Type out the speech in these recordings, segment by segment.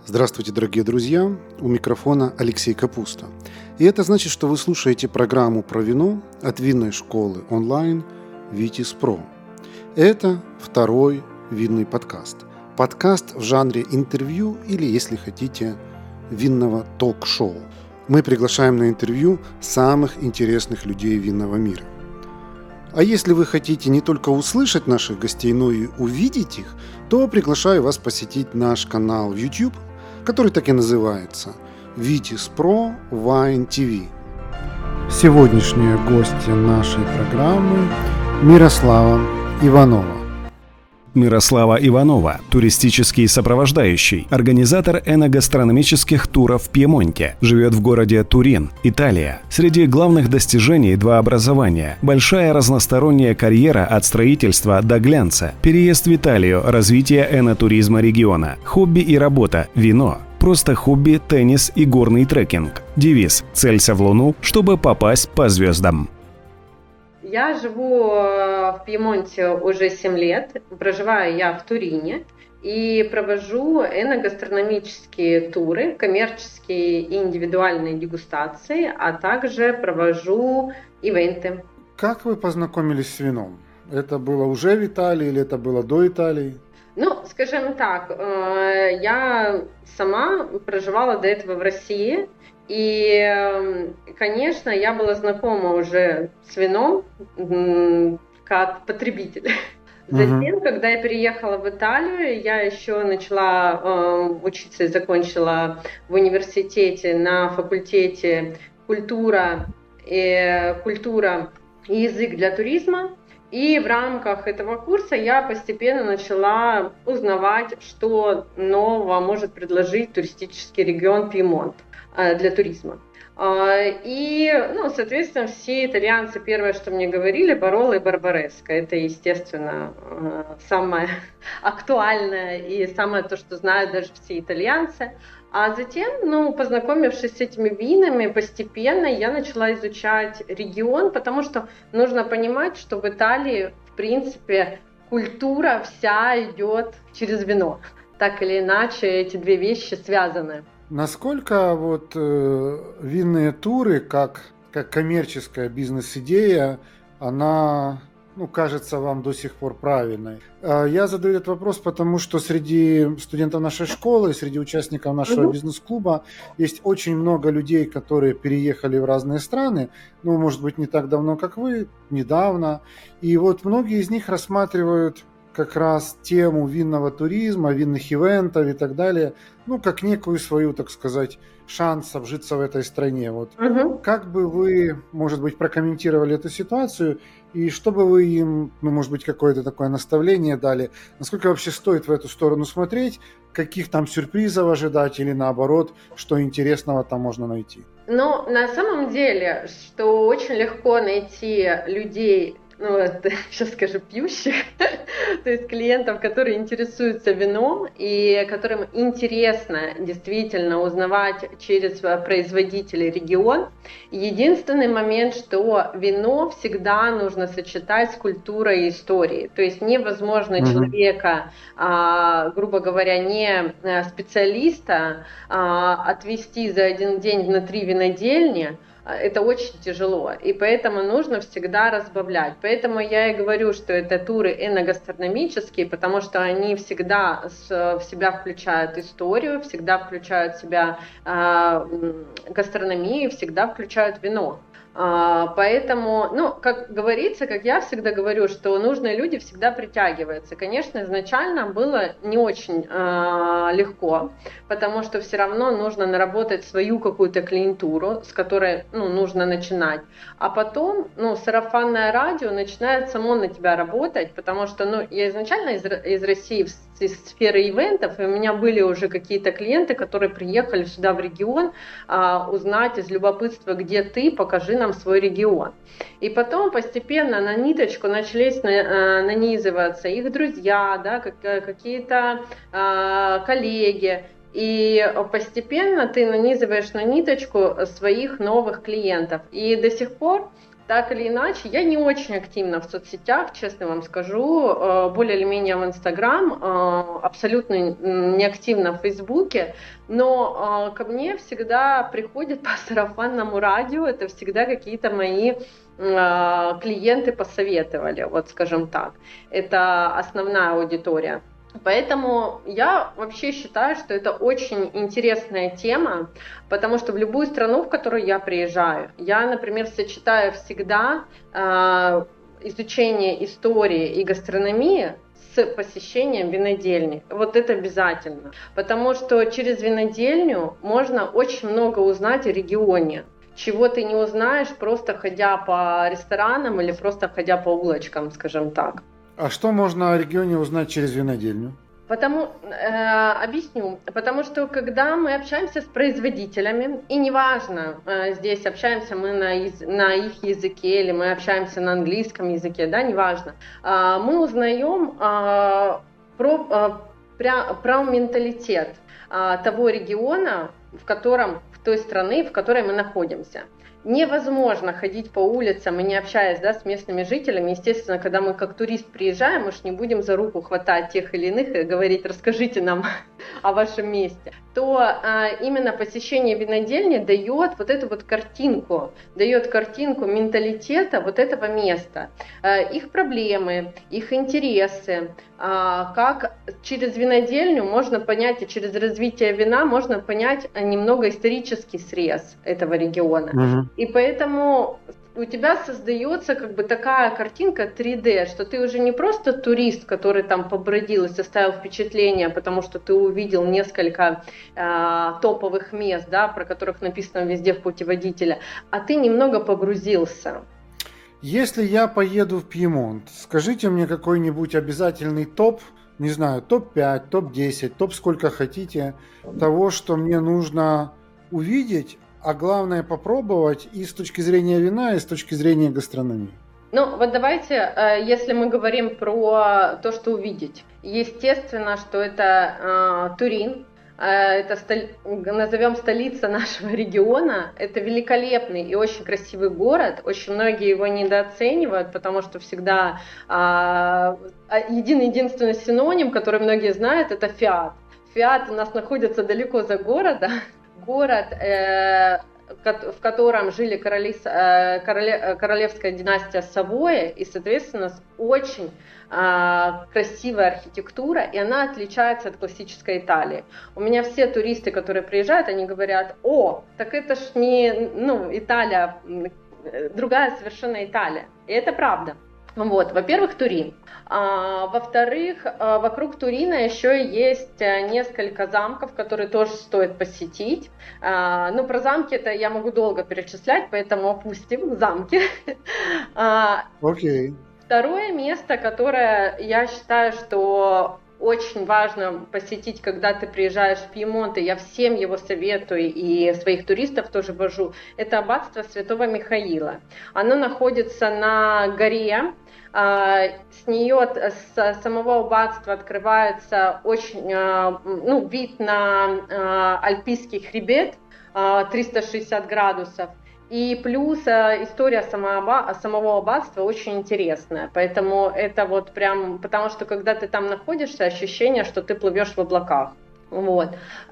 Здравствуйте, дорогие друзья! У микрофона Алексей Капуста. И это значит, что вы слушаете программу про вино от винной школы онлайн Vitis Pro. Это второй винный подкаст. Подкаст в жанре интервью или, если хотите, винного ток-шоу. Мы приглашаем на интервью самых интересных людей винного мира. А если вы хотите не только услышать наших гостей, но и увидеть их, то приглашаю вас посетить наш канал в YouTube, который так и называется Vitis Pro Wine TV. Сегодняшние гости нашей программы Мирослава Иванова. Мирослава Иванова, туристический сопровождающий, организатор эногастрономических туров в Пьемонте, живет в городе Турин, Италия. Среди главных достижений 2 образования, большая разносторонняя карьера от строительства до глянца, переезд в Италию, развитие энотуризма региона, хобби и работа, вино. Просто хобби, теннис и горный трекинг. Девиз «Целься в Луну, чтобы попасть по звездам». Я живу в Пьемонте уже 7 лет, проживаю я в Турине и провожу эногастрономические туры, коммерческие и индивидуальные дегустации, а также провожу ивенты. Как вы познакомились с вином? Это было уже в Италии или это было до Италии? Скажем так, я сама проживала до этого в России. И, конечно, я была знакома уже с вином как потребитель. Затем, когда я переехала в Италию, я еще начала учиться и закончила в университете на факультете культура и язык для туризма. И в рамках этого курса я постепенно начала узнавать, что нового может предложить туристический регион Пьемонт для туризма. И, соответственно, все итальянцы первое, что мне говорили, Бароло и Барбареско. Это, естественно, самое актуальное и самое то, что знают даже все итальянцы. А затем, познакомившись с этими винами, постепенно я начала изучать регион, потому что нужно понимать, что в Италии, в принципе, культура вся идет через вино. Так или иначе, эти 2 вещи связаны. Насколько винные туры, как коммерческая бизнес-идея, она, кажется вам до сих пор правильной? Я задаю этот вопрос, потому что среди студентов нашей школы, среди участников нашего бизнес-клуба есть очень много людей, которые переехали в разные страны, может быть, не так давно, как вы, недавно. И многие из них рассматривают как раз тему винного туризма, винных ивентов и так далее, как некую свою, так сказать, шанс обжиться в этой стране. Как бы вы, может быть, прокомментировали эту ситуацию, и что бы вы им, может быть, какое-то такое наставление дали, насколько вообще стоит в эту сторону смотреть, каких там сюрпризов ожидать или наоборот, что интересного там можно найти? На самом деле, что очень легко найти людей, сейчас скажу, пьющих, то есть клиентов, которые интересуются вином и которым интересно действительно узнавать через производителей регион. Единственный момент, что вино всегда нужно сочетать с культурой и историей. То есть невозможно человека, грубо говоря, не специалиста, отвезти за один день на 3 винодельни. Это очень тяжело, и поэтому нужно всегда разбавлять. Поэтому я и говорю, что это туры эногастрономические, потому что они всегда в себя включают историю, всегда включают в себя гастрономию, всегда включают вино. Поэтому, как говорится, как я всегда говорю, что нужные люди всегда притягиваются. Конечно, изначально было не очень легко, потому что все равно нужно наработать свою какую-то клиентуру, с которой нужно начинать. А потом сарафанное радио начинает само на тебя работать, потому что я изначально из России, из сферы ивентов, и у меня были уже какие-то клиенты, которые приехали сюда в регион узнать из любопытства, где ты, покажи нам свой регион. И потом постепенно на ниточку начались нанизываться их друзья, да, какие-то коллеги. И постепенно ты нанизываешь на ниточку своих новых клиентов. И до сих пор так или иначе, я не очень активна в соцсетях, честно вам скажу, более или менее в Инстаграм, абсолютно не активна в Фейсбуке, но ко мне всегда приходят по сарафанному радио, это всегда какие-то мои клиенты посоветовали, вот скажем так, это основная аудитория. Поэтому я вообще считаю, что это очень интересная тема, потому что в любую страну, в которую я приезжаю, я, например, сочетаю всегда изучение истории и гастрономии с посещением винодельни. Вот это обязательно, потому что через винодельню можно очень много узнать о регионе, чего ты не узнаешь, просто ходя по ресторанам или просто ходя по улочкам, скажем так. А что можно о регионе узнать через винодельню? Объясню. Потому что когда мы общаемся с производителями, и неважно, здесь общаемся мы на их языке или мы общаемся на английском языке, да, неважно, мы узнаем про менталитет того региона, в той страны, в которой мы находимся. Невозможно ходить по улицам и не общаясь, да, с местными жителями. Естественно, когда мы как турист приезжаем, мы же не будем за руку хватать тех или иных и говорить: расскажите нам о вашем месте. То именно посещение винодельни дает вот эту вот картинку, менталитета вот этого места, их проблемы, их интересы, как через винодельню можно понять, и через развитие вина можно понять немного исторический срез этого региона. Угу. И поэтому у тебя создается как бы такая картинка 3D, что ты уже не просто турист, который там побродил и составил впечатление, потому что ты увидел несколько топовых мест, да, про которых написано везде в путеводителе, а ты немного погрузился. Если я поеду в Пьемонт, скажите мне какой-нибудь обязательный топ, не знаю, топ-5, топ-10, топ сколько хотите, того, что мне нужно увидеть, а главное попробовать и с точки зрения вина, и с точки зрения гастрономии. Ну, вот давайте, если мы говорим про то, что увидеть. Естественно, что это Турин, это назовем столица нашего региона. Это великолепный и очень красивый город. Очень многие его недооценивают, потому что всегда единственный синоним, который многие знают, это Фиат. Фиат у нас находится далеко за городом. Город, в котором жили королевская династия Савоя, и, соответственно, очень красивая архитектура, и она отличается от классической Италии. У меня все туристы, которые приезжают, они говорят: о, так это ж не Италия, другая совершенно Италия. И это правда. Вот, во-первых, Турин. Во-вторых, вокруг Турина еще есть несколько замков, которые тоже стоит посетить. Ну, про замки это я могу долго перечислять, поэтому опустим замки. Окей. Второе место, которое я считаю, что очень важно посетить, когда ты приезжаешь в Пьемонт, и я всем его советую, и своих туристов тоже вожу, это аббатство Святого Михаила. Оно находится на горе. С самого аббатства открывается очень вид на Альпийский хребет 360 градусов. И плюс история самого аббатства очень интересная. Поэтому это вот прям, потому что когда ты там находишься, ощущение, что ты плывешь в облаках. Вот.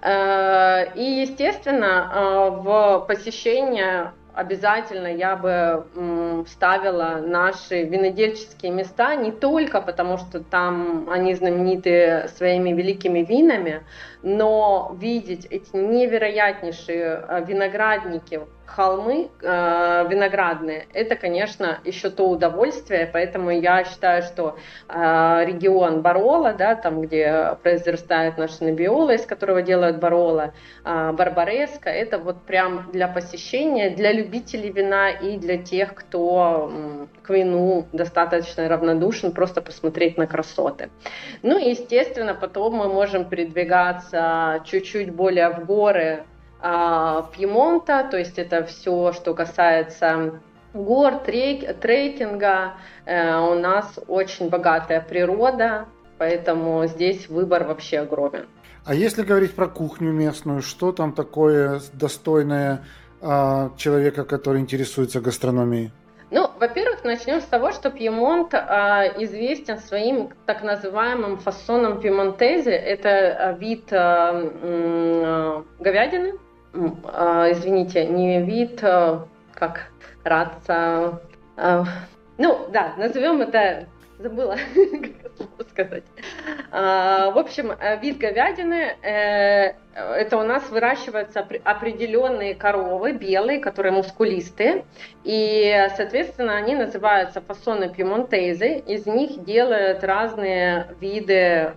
И, естественно, в посещение обязательно я бы ставила наши винодельческие места, не только потому, что там они знамениты своими великими винами, но видеть эти невероятнейшие виноградники, холмы виноградные, это, конечно, еще то удовольствие, поэтому я считаю, что регион Барола, да, там, где произрастает наш Неббиола, из которого делают Барола, Барбареско, это вот прям для посещения, для любителей вина и для тех, кто к вину достаточно равнодушен, просто посмотреть на красоты. Ну и, естественно, потом мы можем передвигаться чуть-чуть более в горы Пьемонта, то есть это все, что касается гор, трекинга. У нас очень богатая природа, поэтому здесь выбор вообще огромен. А если говорить про кухню местную, что там такое достойное человека, который интересуется гастрономией? Ну, во-первых, начнем с того, что Пьемонт известен своим так называемым фассоном пьемонтезе. Это вид говядины. Извините, не вид, как раца. Ну, да, назовем это, забыла, как сказать. В общем, вид говядины, это у нас выращиваются определенные коровы, белые, которые мускулистые, и, соответственно, они называются фассоны пьемонтезе, из них делают разные виды,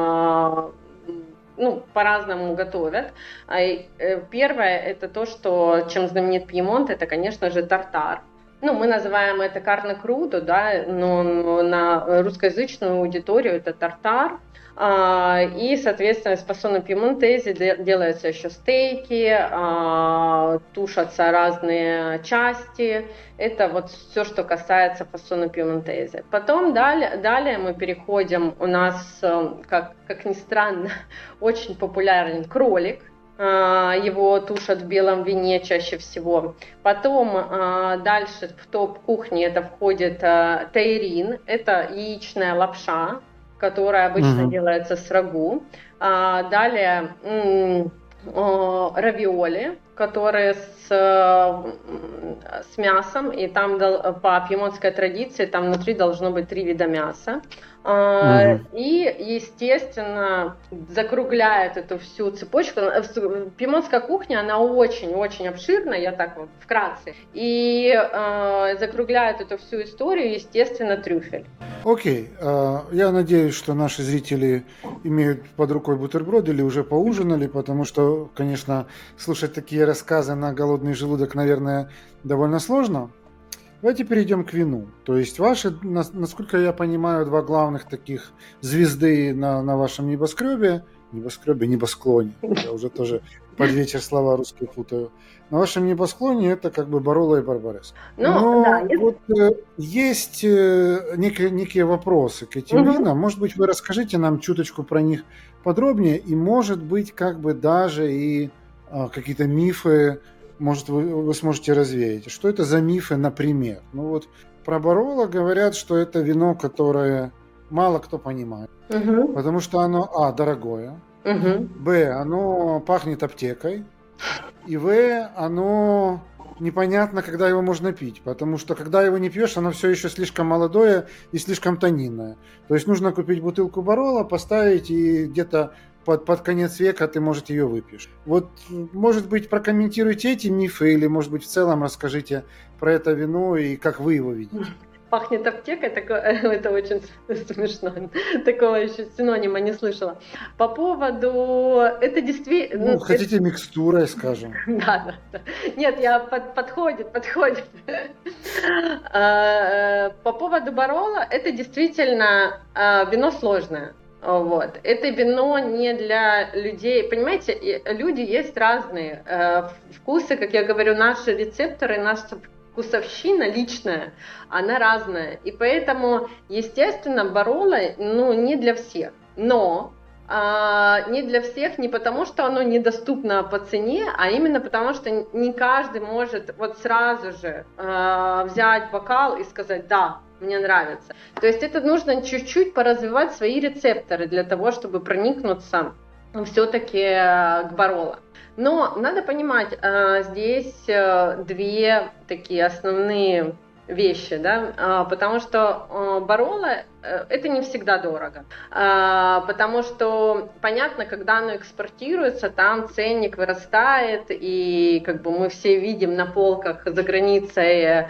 ну, по-разному готовят. Первое, это то, что, чем знаменит Пьемонт, это, конечно же, тартар. Ну, мы называем это карне крудо, да, но на русскоязычную аудиторию это тартар. И, соответственно, из фассона пьемонтезе делаются еще стейки, тушатся разные части. Это вот все, что касается фассона пьемонтезе. Потом далее мы переходим, у нас, как ни странно, очень популярен кролик. Его тушат в белом вине чаще всего. Потом дальше в топ кухни это входит тейрин, это яичная лапша, которая обычно делается с рагу. Далее равиоли, которые с мясом, и там по пьемонтской традиции там внутри должно быть 3 вида мяса. И, естественно, закругляет эту всю цепочку. Пьемонтская кухня, она очень-очень обширна, я так вот вкратце. И закругляет эту всю историю, естественно, трюфель. Окей. Я надеюсь, что наши зрители имеют под рукой бутерброд или уже поужинали, потому что, конечно, слушать такие рассказы на голодный желудок, наверное, довольно сложно. Давайте перейдем к вину. То есть ваши, насколько я понимаю, 2 главных таких звезды на вашем небосклоне. Я уже тоже под вечер слова русские путаю. На вашем небосклоне это как бы Бароло и Барбаресса. Но да, вот есть некие вопросы к этим винам. Может быть, вы расскажите нам чуточку про них подробнее, и может быть, как бы даже и какие-то мифы, может, вы сможете развеять. Что это за мифы, например? Ну вот про Бароло говорят, что это вино, которое мало кто понимает. Потому что оно, дорогое. Б, оно пахнет аптекой. И В, оно непонятно, когда его можно пить. Потому что, когда его не пьешь, оно все еще слишком молодое и слишком тонинное. То есть нужно купить бутылку Бароло, поставить, и где-то под конец века ты, может, ее выпьешь. Вот, может быть, прокомментируйте эти мифы, или, может быть, в целом расскажите про это вино и как вы его видите. Пахнет аптекой, это очень смешно. Такого еще синонима не слышала. По поводу... Это действительно... хотите микстурой, скажем. Да. Нет, подходит. По поводу Бароло, это действительно вино сложное. Вот. Это вино не для людей. Понимаете, люди есть разные. Вкусы, как я говорю, наши рецепторы, наша вкусовщина личная, она разная. И поэтому, естественно, Бароло, не для всех. Но не для всех не потому, что оно недоступно по цене, а именно потому, что не каждый может вот сразу же взять бокал и сказать «да, мне нравится». То есть это нужно чуть-чуть поразвивать свои рецепторы для того, чтобы проникнуться все-таки к Бароло. Но надо понимать, здесь 2 такие основные вещи, да, потому что Бароло это не всегда дорого, потому что понятно, когда оно экспортируется, там ценник вырастает, и как бы мы все видим на полках за границей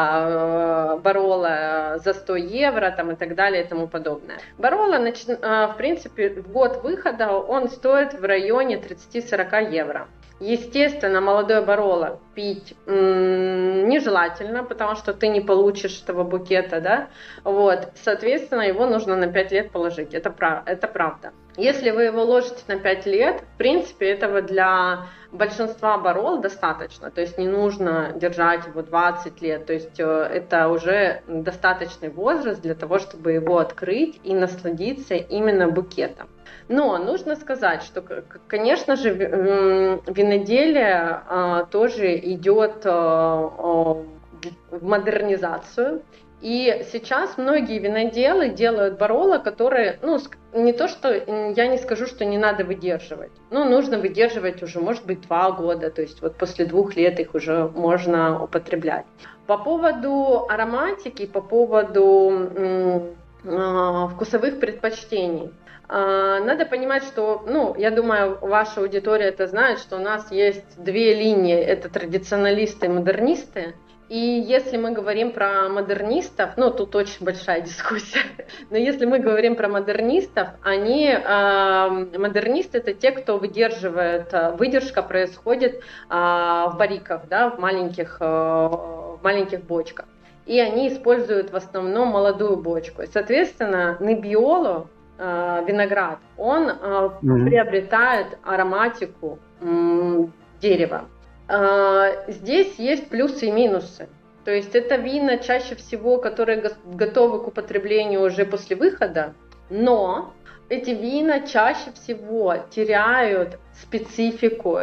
Бароло за 100 евро там, и так далее и тому подобное. Бароло, в принципе, в год выхода он стоит в районе 30-40 евро. Естественно, молодой Бароло пить нежелательно, потому что ты не получишь этого букета, да, вот, соответственно, его нужно на 5 лет положить, это правда. Если вы его ложите на 5 лет, в принципе, этого для большинства Бароло достаточно, то есть не нужно держать его 20 лет, то есть это уже достаточный возраст для того, чтобы его открыть и насладиться именно букетом. Но нужно сказать, что, конечно же, виноделие тоже идет в модернизацию. И сейчас многие виноделы делают бароло, которые, не то что, я не скажу, что не надо выдерживать, но нужно выдерживать уже, может быть, 2 года, то есть вот после 2 лет их уже можно употреблять. По поводу ароматики, по поводу вкусовых предпочтений. Надо понимать, что, я думаю, ваша аудитория это знает, что у нас есть 2 линии, это традиционалисты и модернисты. И если мы говорим про модернистов, тут очень большая дискуссия, но если мы говорим про модернистов, модернисты это те, кто выдерживает, выдержка происходит в барриках, да, в маленьких бочках. И они используют в основном молодую бочку. И, соответственно, Nebbiolo, виноград, он приобретает ароматику дерева. Здесь есть плюсы и минусы. То есть это вина чаще всего, которые готовы к употреблению уже после выхода, но эти вина чаще всего теряют специфику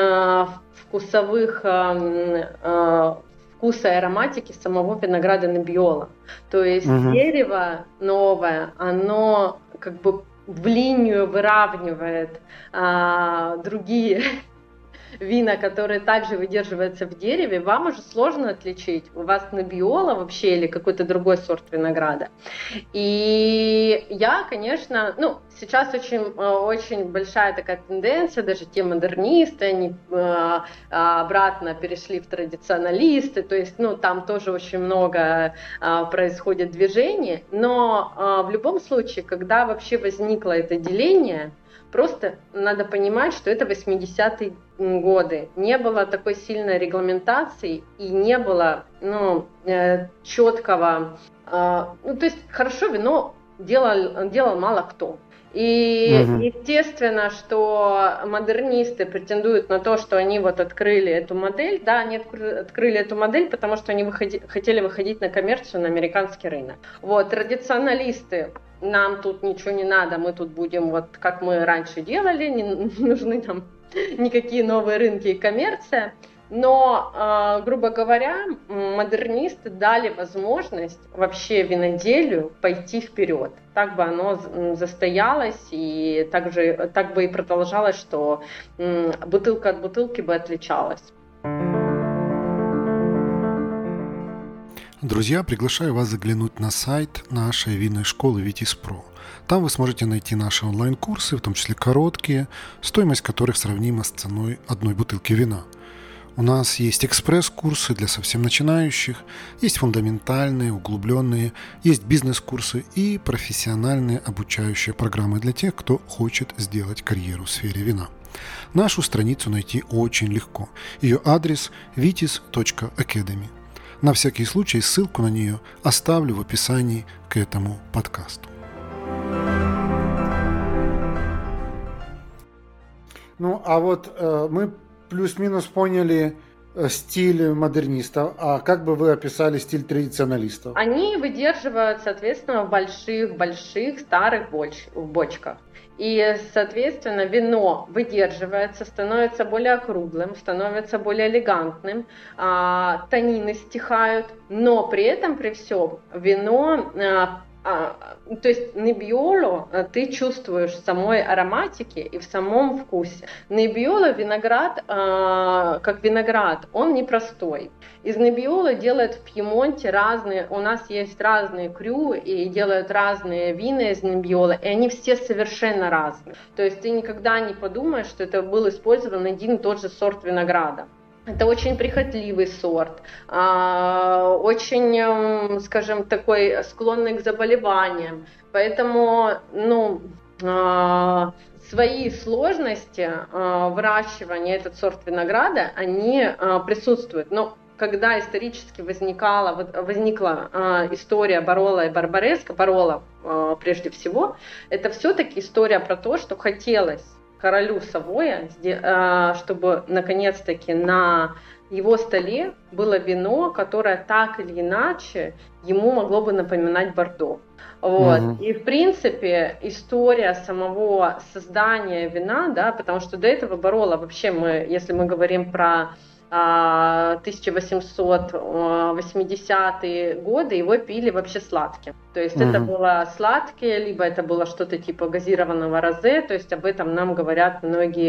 вкуса и ароматики самого винограда Nebbiolo. То есть дерево новое, оно как бы в линию выравнивает другие вина, которые также выдерживаются в дереве, вам уже сложно отличить, у вас Nebbiolo вообще или какой-то другой сорт винограда. И я, конечно, сейчас очень большая такая тенденция, даже те модернисты, они обратно перешли в традиционалисты, то есть, там тоже очень много происходит движений, но в любом случае, когда вообще возникло это деление, просто надо понимать, что это 80-е годы. Не было такой сильной регламентации и не было четкого... то есть хорошо вино делал мало кто. И естественно, что модернисты претендуют на то, что они открыли эту модель. Да, они открыли эту модель, потому что они хотели выходить на коммерцию, на американский рынок. Традиционалисты, нам тут ничего не надо, мы тут будем как мы раньше делали, не нужны нам никакие новые рынки и коммерция. Но, грубо говоря, модернисты дали возможность вообще виноделию пойти вперед. Так бы оно застоялось и так бы и продолжалось, что бутылка от бутылки бы отличалась. Друзья, приглашаю вас заглянуть на сайт нашей винной школы Vitis.Pro. Там вы сможете найти наши онлайн-курсы, в том числе короткие, стоимость которых сравнима с ценой одной бутылки вина. У нас есть экспресс-курсы для совсем начинающих, есть фундаментальные, углубленные, есть бизнес-курсы и профессиональные обучающие программы для тех, кто хочет сделать карьеру в сфере вина. Нашу страницу найти очень легко. Ее адрес vitis.academy. На всякий случай ссылку на нее оставлю в описании к этому подкасту. Мы плюс-минус поняли стиль модернистов. А как бы вы описали стиль традиционалистов? Они выдерживают, соответственно, в больших старых бочках. И, соответственно, вино выдерживается, становится более округлым, становится более элегантным, танины стихают, но при этом, при всем, вино... то есть Nebbiolo ты чувствуешь в самой ароматике и в самом вкусе. Nebbiolo виноград, как виноград, он непростой. Из Nebbiolo делают в Пьемонте разные, у нас есть разные крю и делают разные вина из Nebbiolo, и они все совершенно разные. То есть ты никогда не подумаешь, что это был использован один и тот же сорт винограда. Это очень прихотливый сорт, очень, скажем, такой склонный к заболеваниям. Поэтому, свои сложности выращивания этот сорт винограда, они присутствуют. Но когда исторически возникла история Бароло и Барбареско, Бароло прежде всего, это все-таки история про то, что хотелось королю Савоя, чтобы наконец-таки на его столе было вино, которое так или иначе ему могло бы напоминать Бордо. И в принципе история самого создания вина, да, потому что до этого Бароло вообще если мы говорим про 1880-е годы, его пили вообще сладким. То есть это было сладкое, либо это было что-то типа газированного розе, то есть об этом нам говорят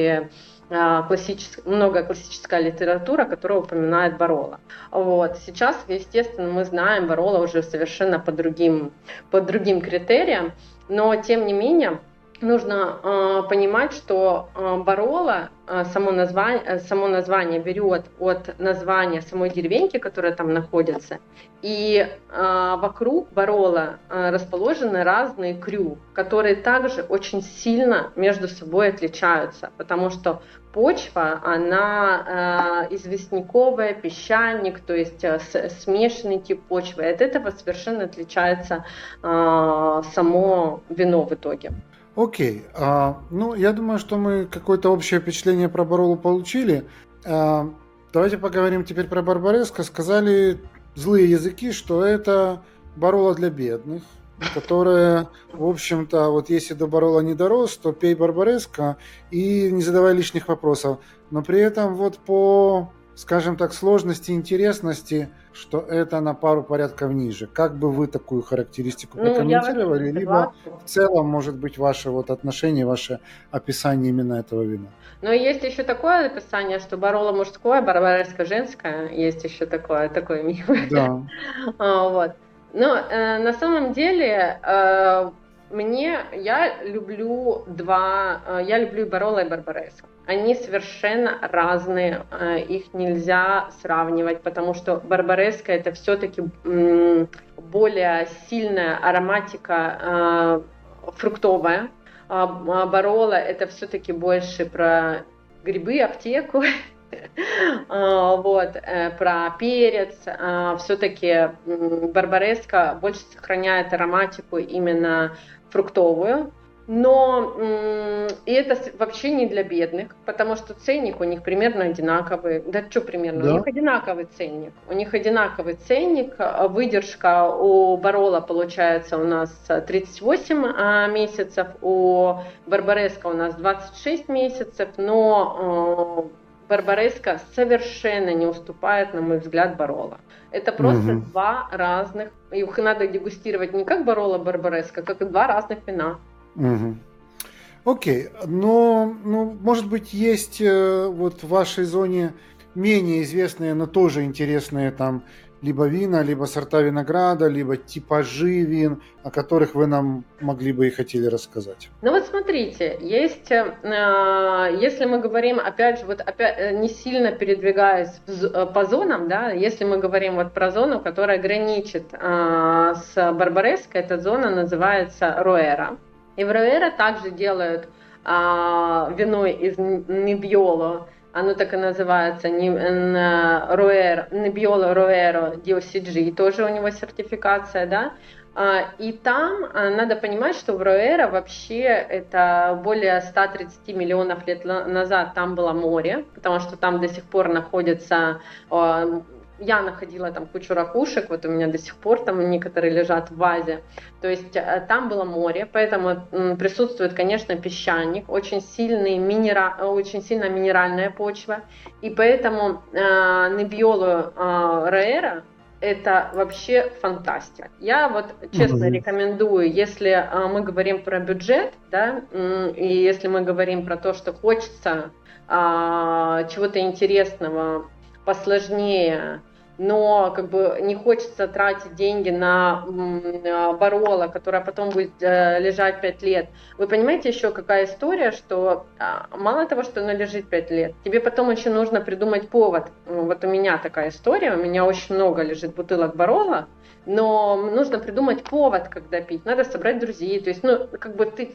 много классическая литература, которая упоминает Бароло. Вот. Сейчас, естественно, мы знаем Бароло уже совершенно по другим критериям, но тем не менее нужно понимать, что Бароло, само название берет от названия самой деревеньки, которая там находится, и вокруг Бароло расположены разные крю, которые также очень сильно между собой отличаются, потому что почва, она известняковая, песчаник, то есть смешанный тип почвы. И от этого совершенно отличается само вино в итоге. Окей. Ну, я думаю, что мы какое-то общее впечатление про Бароло получили. Давайте поговорим теперь про Барбареско. Сказали злые языки, что это Бароло для бедных, которая, в общем-то, вот если до Бароло не дорос, то пей Барбареско и не задавай лишних вопросов. Но при этом вот по, скажем так, сложности и интересности, что это на пару порядков ниже. Как бы вы такую характеристику прокомментировали? Либо в целом, может быть, ваше вот отношение, ваше описание именно этого вина? Но есть еще такое описание, что Бароло мужское, Барбареско женское. Есть еще такое миф. Да. Вот. Но на самом деле я люблю и Бароло, и Барбареско. Они совершенно разные, их нельзя сравнивать, потому что Барбареско это все-таки более сильная ароматика фруктовая, а Бароло это все-таки больше про грибы, аптеку. Вот, про перец, все-таки Барбареско больше сохраняет ароматику именно фруктовую, но и это вообще не для бедных, потому что ценник у них примерно одинаковый. Да что примерно? Да. У них одинаковый ценник. Выдержка у Бароло получается у нас 38 месяцев, у Барбареско у нас 26 месяцев, но Барбареско совершенно не уступает, на мой взгляд, Бароло. Это просто два разных, их надо дегустировать не как Бароло, Барбареско, как и два разных вина. Окей, но может быть есть вот в вашей зоне менее известные, но тоже интересные там либо вина, либо сорта винограда, либо типажи вин, о которых вы нам могли бы и хотели рассказать. Ну вот смотрите, есть, если мы говорим, опять же, не сильно передвигаясь по зонам, да, если мы говорим вот про зону, которая граничит с Барбареско, эта зона называется Роэра. И в Роэра также делают вино из Неббиоло. Оно так и называется, Неббиоло Роэро DOCG, тоже у него сертификация, да. И там надо понимать, что в Роэро вообще это более 130 миллионов лет назад там было море, потому что там до сих пор находится... Я находила там кучу ракушек, вот у меня до сих пор там некоторые лежат в вазе. То есть там было море, поэтому присутствует, конечно, песчаник, очень сильная минеральная почва. И поэтому Неббиоло Роэро это вообще фантастика. Я вот честно рекомендую, если мы говорим про бюджет, да, и если мы говорим про то, что хочется чего-то интересного, посложнее, но как бы не хочется тратить деньги на Бароло, которая потом будет лежать 5 лет. Вы понимаете еще какая история, что мало того, что она лежит 5 лет, тебе потом еще нужно придумать повод. Вот у меня такая история, у меня очень много лежит бутылок Бароло, но нужно придумать повод, когда пить, надо собрать друзей, то есть, как бы ты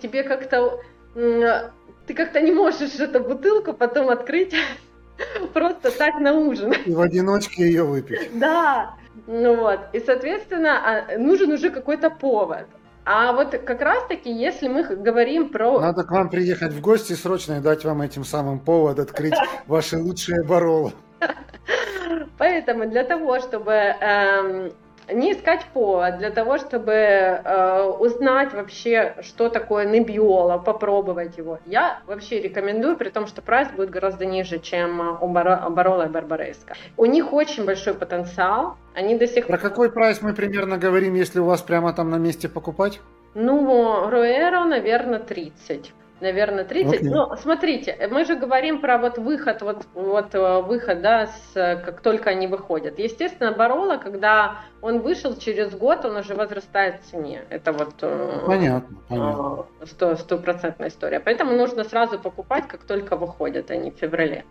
как-то не можешь эту бутылку потом открыть просто так на ужин. И в одиночке ее выпить. Да, вот. И, соответственно, нужен уже какой-то повод. А вот как раз-таки, если мы говорим про... Надо к вам приехать в гости срочно и дать вам этим самым повод открыть ваши лучшие Бароло. Поэтому для того, чтобы Не искать повод для того, чтобы узнать вообще, что такое Nebbiolo, попробовать его. Я вообще рекомендую, при том, что прайс будет гораздо ниже, чем у Барола и Барбареско. У них очень большой потенциал. Они до сих Про какой прайс мы примерно говорим, если у вас прямо там на месте покупать? Ну, Роэро, наверное, 30. Наверное, 30. Okay. Ну, смотрите, мы же говорим про вот выход, выход, да, как только они выходят. Естественно, Барола, когда он вышел через год, он уже возрастает в цене. Это вот понятно. 100% история. Поэтому нужно сразу покупать, как только выходят, а не в феврале.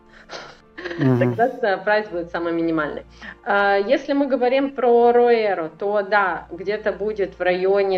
Тогда прайс будет самый минимальный. Если мы говорим про Роэро, то да, где-то будет в районе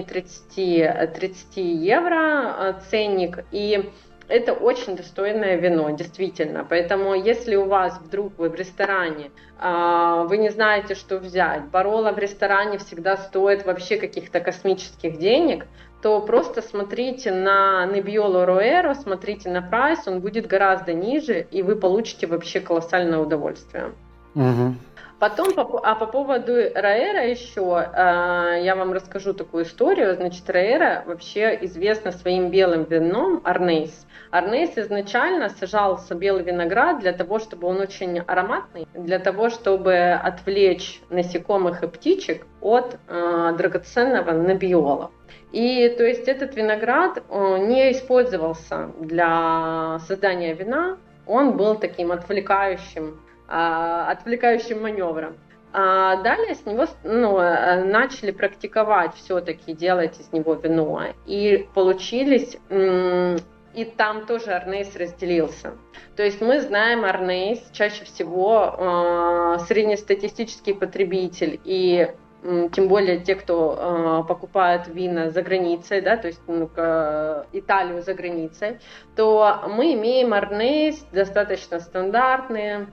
30 евро ценник, и это очень достойное вино, действительно. Поэтому если у вас вдруг вы в ресторане, вы не знаете, что взять, Барола в ресторане всегда стоит вообще каких-то космических денег, то просто смотрите на Nebbiolo Roero, смотрите на прайс, он будет гораздо ниже, и вы получите вообще колоссальное удовольствие. Угу. Потом, по поводу Роэро еще, я вам расскажу такую историю. Значит, Роэро вообще известна своим белым вином Арнейс. Арнейс изначально сажался белый виноград для того, чтобы он очень ароматный, для того, чтобы отвлечь насекомых и птичек от драгоценного Nebbiolo. И то есть этот виноград не использовался для создания вина, он был таким отвлекающим маневром. А далее с него начали практиковать все-таки делать из него вино, и получились, и там тоже Арнейс разделился. То есть мы знаем Арнейс чаще всего среднестатистический потребитель, и тем более те, кто покупает вина за границей, да, то есть Италию за границей, то мы имеем Арнейс достаточно стандартные,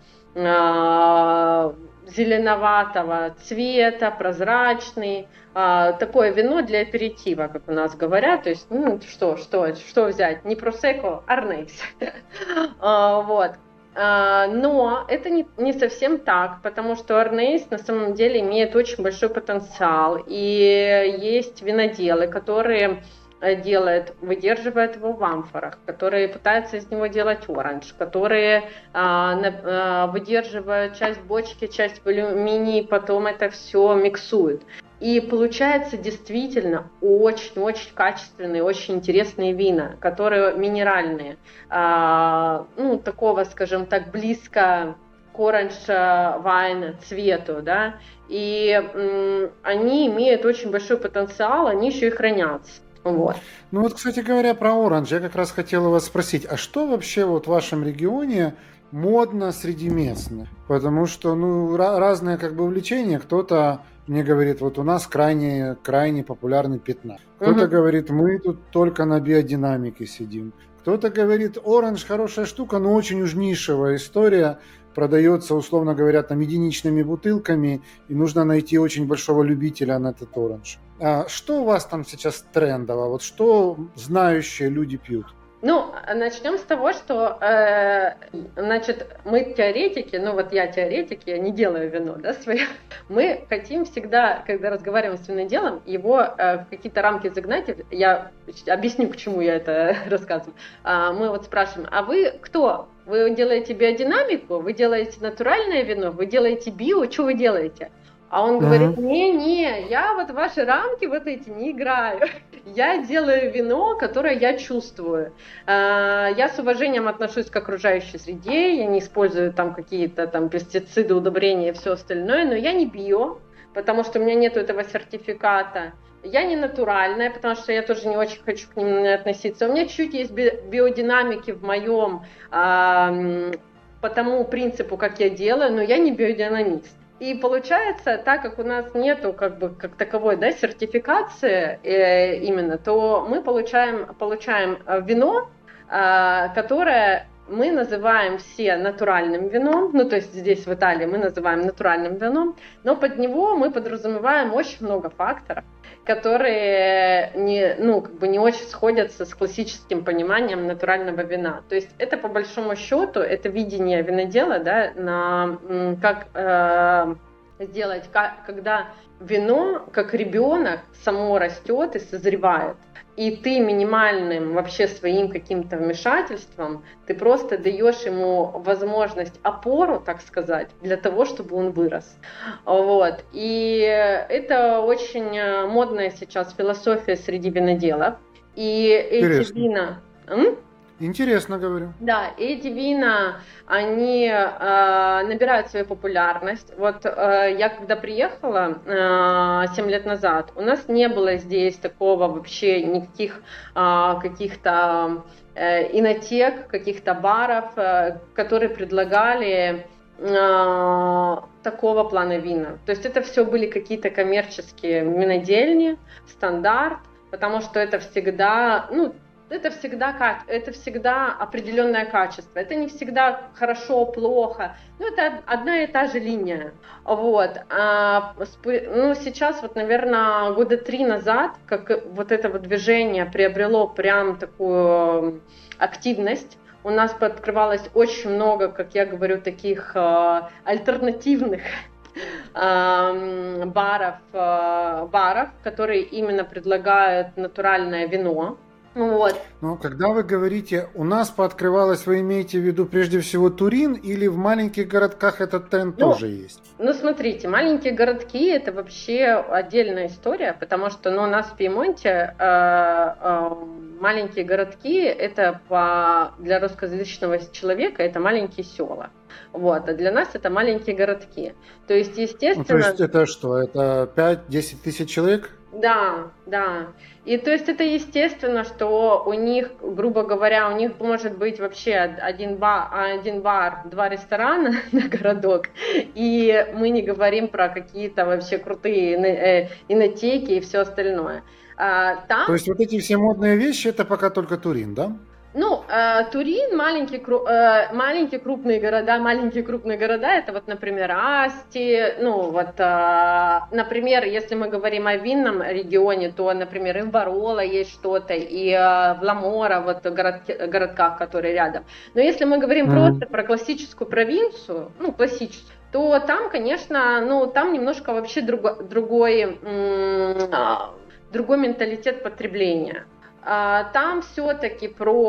зеленоватого цвета, прозрачный, такое вино для аперитива, как у нас говорят, то есть, что взять, не просекко, Арнейс. Вот. Но это не совсем так, потому что Арнейс на самом деле имеет очень большой потенциал, и есть виноделы, которые выдерживают его в амфорах, которые пытаются из него делать оранж, которые выдерживают часть бочки, часть в алюминии, потом это все миксуют. И получается действительно очень-очень качественные, очень интересные вина, которые минеральные, такого, скажем так, близко к оранж-вайн цвету, да, и они имеют очень большой потенциал, они еще и хранятся. Вот. Ну вот, кстати говоря, про оранж, я как раз хотела вас спросить, а что вообще вот в вашем регионе модно среди местных? Потому что, разные как бы увлечения, кто-то мне говорит, вот у нас крайне популярны пятна. Кто-то говорит, мы тут только на биодинамике сидим. Кто-то говорит, оранж хорошая штука, но очень уж нишевая история. Продается, условно говоря, там единичными бутылками, и нужно найти очень большого любителя на этот оранж. А что у вас там сейчас трендово? Вот что знающие люди пьют? Начнем с того, что, мы теоретики, я теоретик, я не делаю вино, да, свое. Мы хотим всегда, когда разговариваем с виноделом, его в какие-то рамки загнать. Я объясню, к чему я это рассказываю. Мы вот спрашиваем, а вы кто? Вы делаете биодинамику, вы делаете натуральное вино, вы делаете био, что вы делаете? А он говорит, не, я вот в ваши рамки вот эти не играю. Я делаю вино, которое я чувствую. Я с уважением отношусь к окружающей среде, я не использую там какие-то там пестициды, удобрения и все остальное, но я не био, потому что у меня нет этого сертификата. Я не натуральная, потому что я тоже не очень хочу к ним относиться. У меня чуть-чуть есть биодинамики в моем, по тому принципу, как я делаю, но я не биодинамист. И получается, так как у нас нету как таковой, да, сертификации именно, то мы получаем вино, которое мы называем все натуральным вином, то есть здесь в Италии мы называем натуральным вином, но под него мы подразумеваем очень много факторов, которые не очень сходятся с классическим пониманием натурального вина. То есть это по большому счету, это видение винодела, да, сделать, когда вино, как ребенок, само растет и созревает. И ты минимальным вообще своим каким-то вмешательством, ты просто даешь ему возможность, опору, так сказать, для того, чтобы он вырос. Вот. И это очень модная сейчас философия среди виноделов. И эти вина... Интересно, говорю. Да, эти вина, они набирают свою популярность. Вот я когда приехала 7 лет назад, у нас не было здесь такого вообще никаких каких-то инотек, каких-то баров, которые предлагали такого плана вина. То есть это все были какие-то коммерческие винодельни, стандарт, потому что это всегда, это всегда определенное качество. Это не всегда хорошо, плохо. Это одна и та же линия. Вот. Сейчас, наверное, 3 года назад, как вот это вот движение приобрело прям такую активность, у нас открывалось очень много, как я говорю, таких альтернативных баров, которые именно предлагают натуральное вино. Вот. Но когда вы говорите, у нас пооткрывалось, вы имеете в виду прежде всего Турин или в маленьких городках этот тренд тоже есть? Смотрите, маленькие городки – это вообще отдельная история, потому что у нас в Пьемонте маленькие городки – это для русскоязычного человека это маленькие села. Вот, а для нас это маленькие городки. То есть, естественно… то есть это что, это 5-10 тысяч человек? Да. И то есть это естественно, что у них, грубо говоря, у них может быть вообще один бар, 2 ресторана на городок, и мы не говорим про какие-то вообще крутые инотеки и все остальное. То есть вот эти все модные вещи, это пока только Турин, да? Турин, маленькие крупные города, это например, Асти, например, если мы говорим о винном регионе, то, например, и в Бароло есть что-то, и в Ламора, городках, которые рядом. Но если мы говорим просто про классическую провинцию, то там, конечно, там немножко вообще другой менталитет потребления. Там все-таки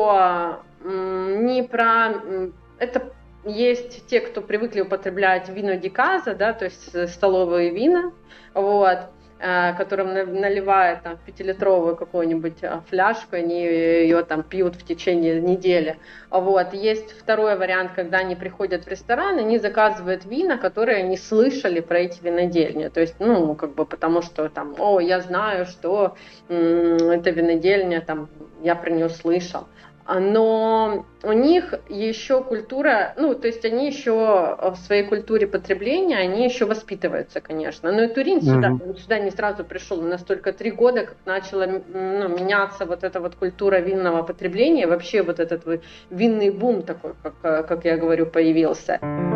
это есть те, кто привыкли употреблять вино Диказа, да, то есть столовые вина, которым наливают в 5-литровую какую-нибудь фляжку, они ее пьют в течение недели. Есть второй вариант, когда они приходят в ресторан, они заказывают вина, которые они слышали про эти винодельни. То есть, потому что я знаю, что эта винодельня, я про нее слышал. Но у них еще культура, то есть они еще в своей культуре потребления, они еще воспитываются, конечно. Но и Турин сюда не сразу пришел. У нас только 3 года, как начала меняться эта культура винного потребления, вообще этот винный бум такой, как я говорю, появился.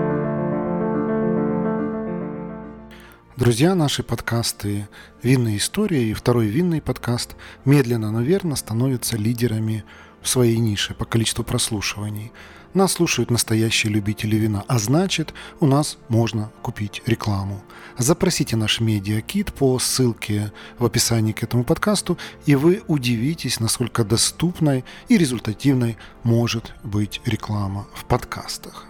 Друзья, наши подкасты «Винные истории» и второй винный подкаст медленно, но верно становятся лидерами в своей нише по количеству прослушиваний. Нас слушают настоящие любители вина, а значит, у нас можно купить рекламу. Запросите наш медиакит по ссылке в описании к этому подкасту, и вы удивитесь, насколько доступной и результативной может быть реклама в подкастах.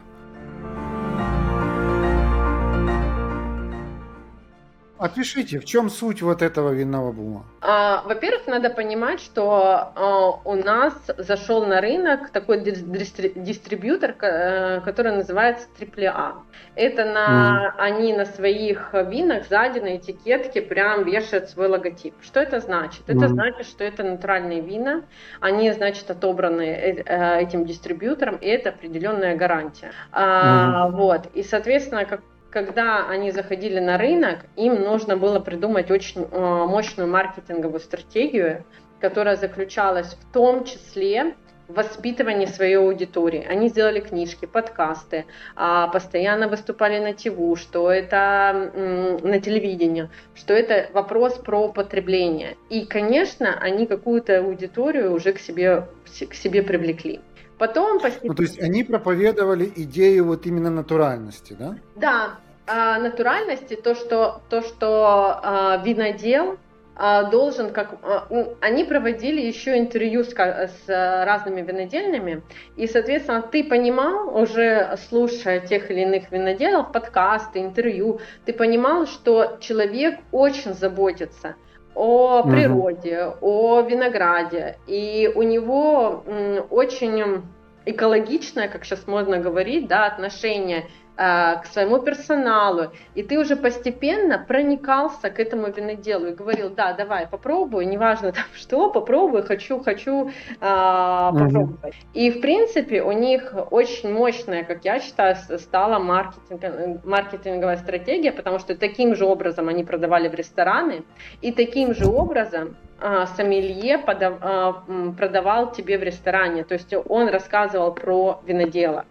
Опишите, в чем суть этого винного бума? Во-первых, надо понимать, что у нас зашел на рынок такой дистрибьютор, который называется AAA. Они на своих винах сзади на этикетке прям вешают свой логотип. Что это значит? Это значит, что это натуральные вина, они, отобраны этим дистрибьютором, и это определенная гарантия. И, соответственно, когда они заходили на рынок, им нужно было придумать очень мощную маркетинговую стратегию, которая заключалась в том числе в воспитывании своей аудитории. Они сделали книжки, подкасты, постоянно выступали на ТВ, что это на телевидении, что это вопрос про потребление. И, конечно, они какую-то аудиторию уже к себе привлекли. Потом то есть они проповедовали идею именно натуральности, да? натуральности, то, что винодел должен, они проводили еще интервью с разными винодельнями, и, соответственно, ты понимал, уже слушая тех или иных виноделов, подкасты, интервью, ты понимал, что человек очень заботится о природе, о винограде, и у него очень экологичное, как сейчас можно говорить, да, отношение к своему персоналу, и ты уже постепенно проникался к этому виноделу и говорил, да, давай, попробуй, неважно там что, попробуй, хочу попробовать. И, в принципе, у них очень мощная, как я считаю, стала маркетинговая стратегия, потому что таким же образом они продавали в рестораны, и таким же образом сомелье продавал тебе в ресторане, то есть он рассказывал про винодела.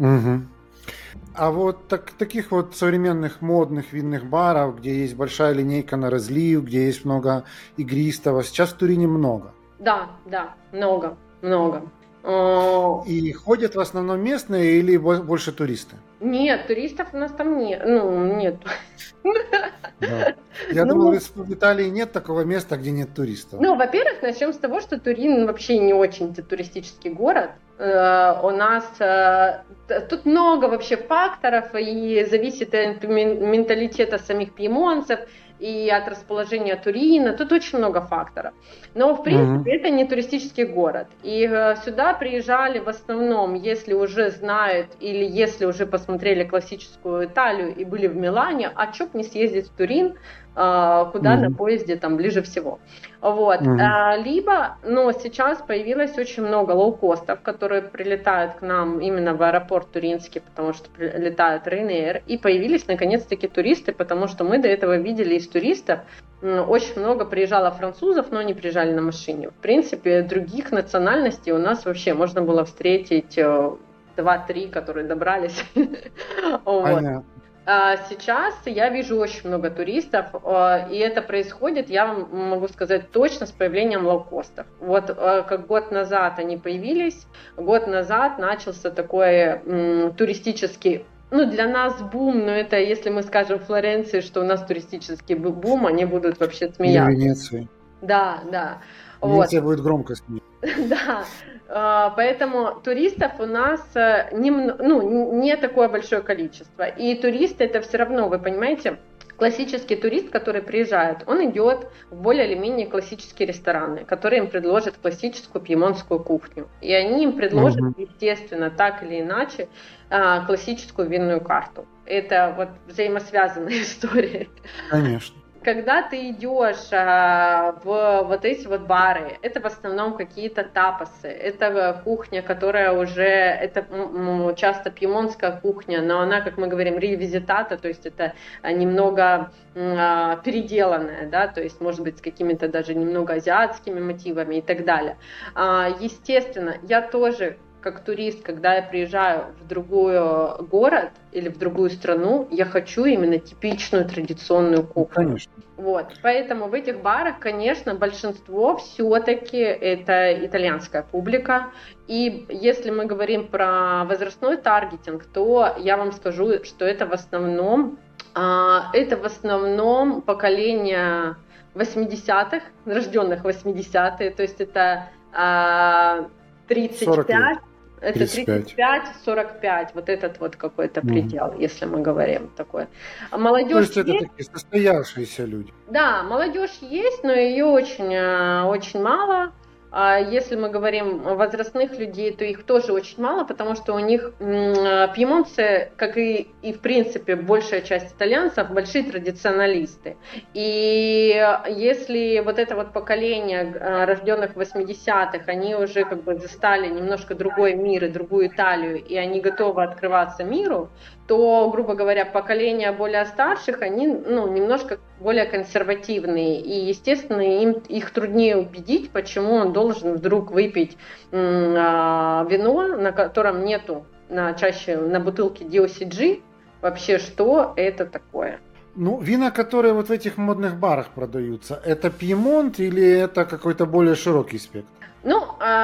А вот таких вот современных модных винных баров, где есть большая линейка на разлив, где есть много игристого, сейчас в Турине много. Да, много. И ходят в основном местные или больше туристы? Нет, туристов у нас там нет. Да. Я думал, в Италии нет такого места, где нет туристов. Во-первых, начнем с того, что Турин вообще не очень туристический город. У нас тут много вообще факторов, и зависит от менталитета самих пьемонцев, и от расположения Турина, тут очень много факторов. Но, в принципе, это не туристический город. И сюда приезжали в основном, если уже знают или если уже посмотрели классическую Италию и были в Милане, а чё б не съездить в Турин, куда на поезде там ближе всего. Вот. Либо, но сейчас появилось очень много лоукостов, которые прилетают к нам именно в аэропорт Туринский, потому что прилетают Ryanair, и появились наконец-таки туристы, потому что мы до этого видели из туристов, очень много приезжало французов, но они приезжали на машине. В принципе, других национальностей у нас вообще можно было встретить 2-3, которые добрались. Понятно. Сейчас я вижу очень много туристов, и это происходит, я вам могу сказать точно, с появлением лоукостов. Вот как год назад они появились, год назад начался такой туристический, для нас бум, но это если мы скажем в Флоренции, что у нас туристический бум, они будут вообще смеяться. И в Венеции. Да. Венеция будет громко смеяться. Да. Поэтому туристов у нас не такое большое количество. И туристы это все равно, вы понимаете, классический турист, который приезжает, он идет в более или менее классические рестораны, которые им предложат классическую пьемонтскую кухню. И они им предложат, естественно, так или иначе, классическую винную карту. Это вот взаимосвязанная история. Конечно. Когда ты идешь в вот эти вот бары, это в основном какие-то тапасы, это кухня, которая уже, это часто пьемонтская кухня, но она, как мы говорим, ревизитата, то есть это немного переделанная, да, то есть может быть с какими-то даже немного азиатскими мотивами и так далее. Естественно, я тоже как турист, когда я приезжаю в другой город или в другую страну, я хочу именно типичную традиционную кухню. Конечно. Вот, поэтому в этих барах, конечно, большинство все-таки это итальянская публика. И если мы говорим про возрастной таргетинг, то я вам скажу, что это в основном поколение 80-х, рожденных 80-е, то есть это 35. Это 35-45, вот этот вот какой-то предел, если мы говорим такой. Молодежь то есть это такие состоявшиеся люди. Да, молодежь есть, но ее очень мало. Если мы говорим о возрастных людей, то их тоже очень мало, потому что у них пьемонтцы, как и в принципе большая часть итальянцев, большие традиционалисты. И если вот это вот поколение рожденных в 80-х, они уже как бы застали немножко другой мир и другую Италию, и они готовы открываться миру, то, грубо говоря, поколения более старших, они немножко более консервативные. И, естественно, их труднее убедить, почему он должен вдруг выпить вино, на котором нету чаще на бутылке DOCG. Вообще, что это такое? Вина, которые вот в этих модных барах продаются, это Пьемонт или это какой-то более широкий спектр? Ну,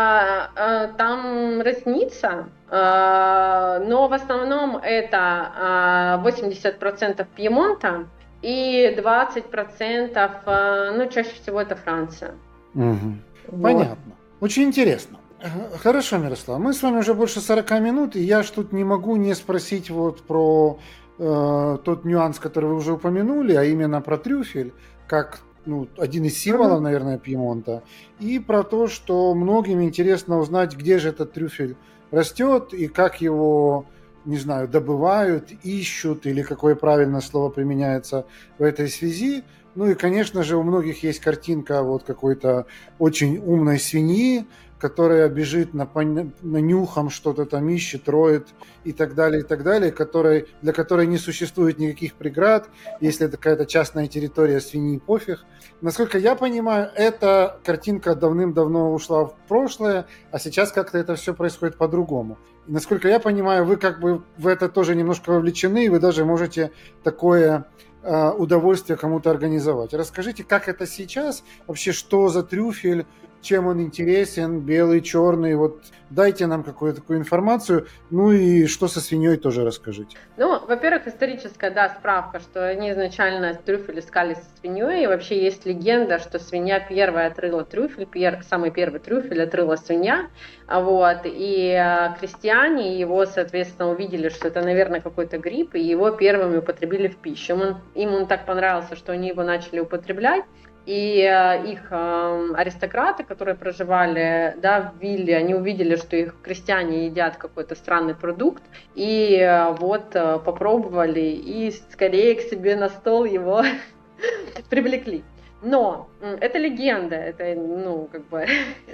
там разница, но в основном это 80% Пьемонта и 20%, ну, чаще всего это Франция. Угу. Вот. Понятно. Очень интересно. Хорошо, Мирослав, мы с вами уже больше 40 минут, и я ж тут не могу не спросить вот про тот нюанс, который вы уже упомянули, а именно про трюфель, как один из символов, наверное, Пьемонта, и про то, что многим интересно узнать, где же этот трюфель растет и как его, не знаю, добывают, ищут, или какое правильное слово применяется в этой связи. Ну и, конечно же, у многих есть картинка вот какой-то очень умной свиньи, которая бежит на нюхом, что-то там ищет, роет и так далее, для которой не существует никаких преград, если это какая-то частная территория, свиньи пофиг. Насколько я понимаю, эта картинка давным-давно ушла в прошлое, а сейчас как-то это все происходит по-другому. И, насколько я понимаю, вы как бы в это тоже немножко вовлечены, и вы даже можете такое удовольствие кому-то организовать. Расскажите, как это сейчас, вообще что за трюфель, чем он интересен, белый, черный, вот дайте нам какую-то такую информацию, ну и что со свиньей тоже расскажите. Ну, во-первых, историческая, да, справка, что они изначально трюфель искали со свиньей, и вообще есть легенда, что свинья первая отрыла трюфель, самый первый трюфель отрыла свинья, вот, и крестьяне его, соответственно, увидели, что это, наверное, какой-то гриб, и его первыми употребили в пищу. Им он так понравился, что они его начали употреблять. И их аристократы, которые проживали, да, в вилле, они увидели, что их крестьяне едят какой-то странный продукт, и вот попробовали, и скорее к себе на стол его привлекли. Но это легенда, это, ну, как бы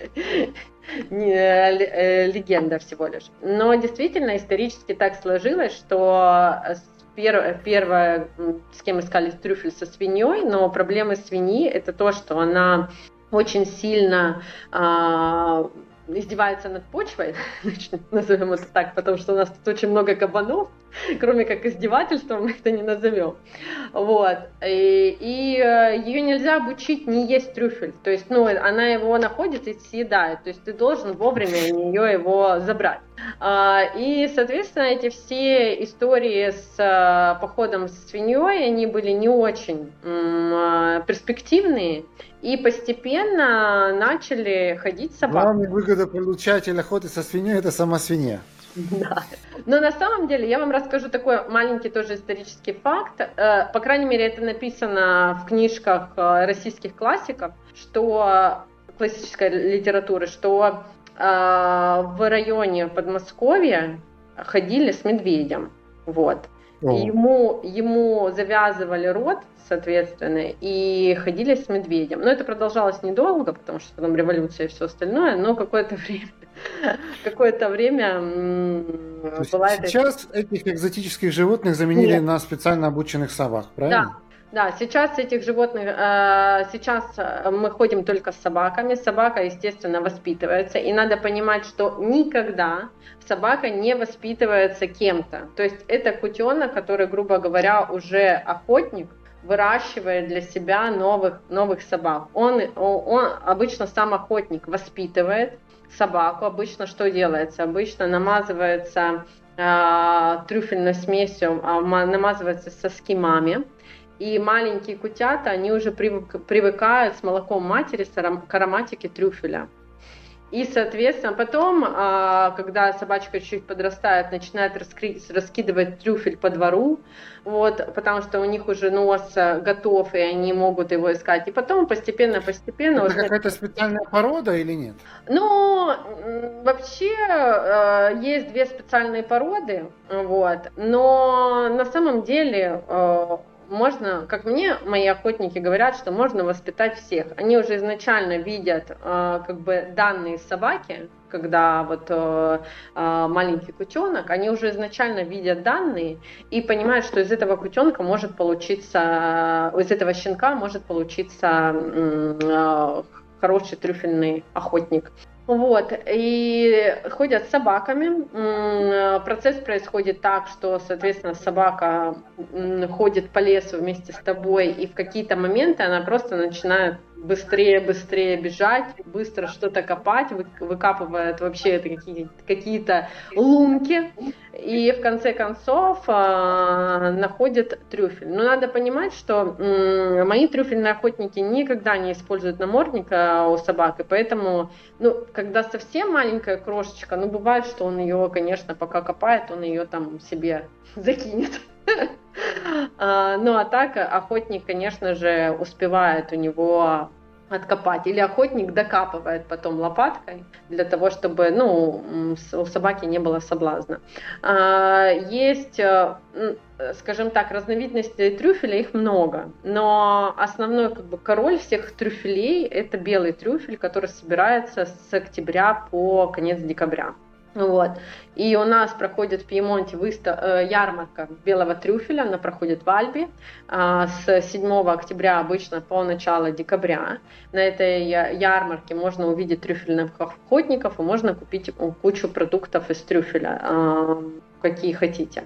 легенда всего лишь. Но действительно исторически так сложилось, что первое, с кем искали трюфель, со свиньей, но проблемы свиньи — это то, что она очень сильно издевается над почвой, назовем это так, потому что у нас тут очень много кабанов, кроме как издевательства мы это не назовем. Вот. И ее нельзя обучить не есть трюфель, то есть, ну, она его находит и съедает, то есть ты должен вовремя у нее его забрать. И, соответственно, эти все истории с походом с свиньей, они были не очень перспективные, и постепенно начали ходить собаки. Главный выгодополучатель охоты со свиньей – это сама свинья. Да. Но на самом деле я вам расскажу такой маленький тоже исторический факт. По крайней мере, это написано в книжках российских классиков, что классической литературы, что в районе Подмосковья ходили с медведем. Вот. Ему завязывали рот, соответственно, и ходили с медведем. Но это продолжалось недолго, потому что потом революция и все остальное, но какое-то время была эта... Сейчас этих экзотических животных заменили на специально обученных собак, правильно? Да, сейчас этих животных, сейчас мы ходим только с собаками. Собака, естественно, воспитывается. И надо понимать, что никогда собака не воспитывается кем-то. То есть это кутенок, который, грубо говоря, уже охотник, выращивает для себя новых собак. Он обычно сам охотник воспитывает собаку. Обычно что делается? Обычно намазывается трюфельной смесью, намазывается соски маме. И маленькие кутята, они уже привыкают с молоком матери к ароматике трюфеля. И, соответственно, потом, когда собачка чуть подрастает, начинает раскидывать трюфель по двору, вот, потому что у них уже нос готов, и они могут его искать. И потом постепенно... Это какая-то специальная порода или нет? Ну, вообще есть две специальные породы, вот, но на самом деле... Можно, как мне мои охотники говорят, что можно воспитать всех. Они уже изначально видят как бы данные собаки, когда вот маленький кутенок, они уже изначально видят данные и понимают, что из этого кутенка может получиться, из этого щенка может получиться хороший трюфельный охотник. Вот, и ходят с собаками. Процесс происходит так, что, соответственно, собака ходит по лесу вместе с тобой, и в какие-то моменты она просто начинает быстрее бежать, быстро что-то копать, выкапывает вообще это какие-то лунки, и в конце концов находит трюфель. Но надо понимать, что мои трюфельные охотники никогда не используют намордника у собак, и поэтому, когда совсем маленькая крошечка, бывает, что он ее, конечно, пока копает, он ее там себе закинет. А так охотник, конечно же, успевает у него откопать. Или охотник докапывает потом лопаткой для того, чтобы у собаки не было соблазна. Есть, скажем так, разновидностей трюфеля, их много. Но основной король всех трюфелей – это белый трюфель, который собирается с октября по конец декабря. И у нас проходит в Пьемонте ярмарка белого трюфеля, она проходит в Альбе с 7 октября обычно по начало декабря. На этой ярмарке можно увидеть трюфельных охотников и можно купить кучу продуктов из трюфеля, какие хотите.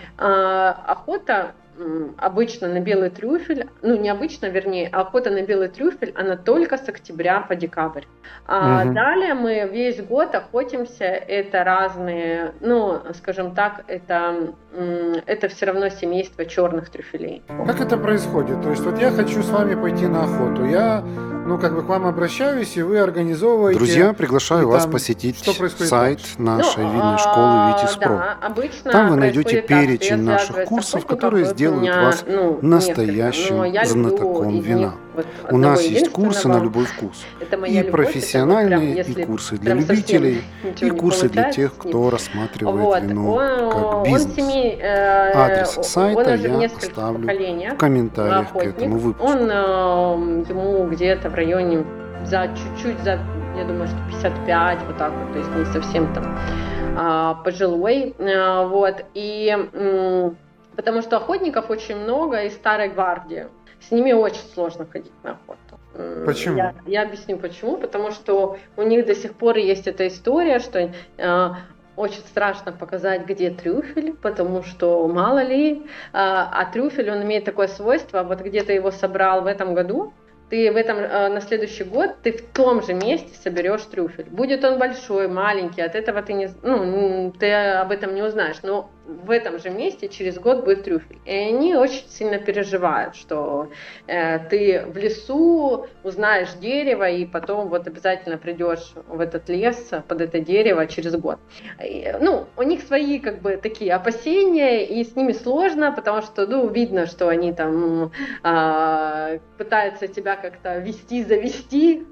Охота обычно на белый трюфель, охота на белый трюфель, она только с октября по декабрь. Далее мы весь год охотимся, это разные, скажем так, это все равно семейство черных трюфелей. Как это происходит? То есть я хочу с вами пойти на охоту, я к вам обращаюсь, и вы организовываете... Друзья, приглашаю вас посетить сайт нашей винной школы Витис.Про. Там вы найдете перечень наших курсов, которые сделают вас настоящим знатоком вина. У нас есть курсы на любой вкус. И профессиональные, и курсы для любителей, и курсы для тех, кто рассматривает вино как бизнес. Адрес сайта я оставлю в комментариях к этому выпуску. Ему где-то в районе чуть-чуть за, я думаю, что 55, то есть не совсем там пожилой, и потому что охотников очень много из старой гвардии, с ними очень сложно ходить на охоту. Почему? Я объясню почему, потому что у них до сих пор есть эта история, что очень страшно показать, где трюфель, потому что мало ли, а трюфель, он имеет такое свойство, где ты его собрал в этом году, ты на следующий год ты в том же месте соберешь трюфель. Будет он большой, маленький, от этого ты об этом не узнаешь, но в этом же месте через год будет трюфель. И они очень сильно переживают, что ты в лесу узнаешь дерево, и потом обязательно придешь в этот лес, под это дерево через год. У них свои такие опасения, и с ними сложно, потому что видно, что они там пытаются тебя как-то завести.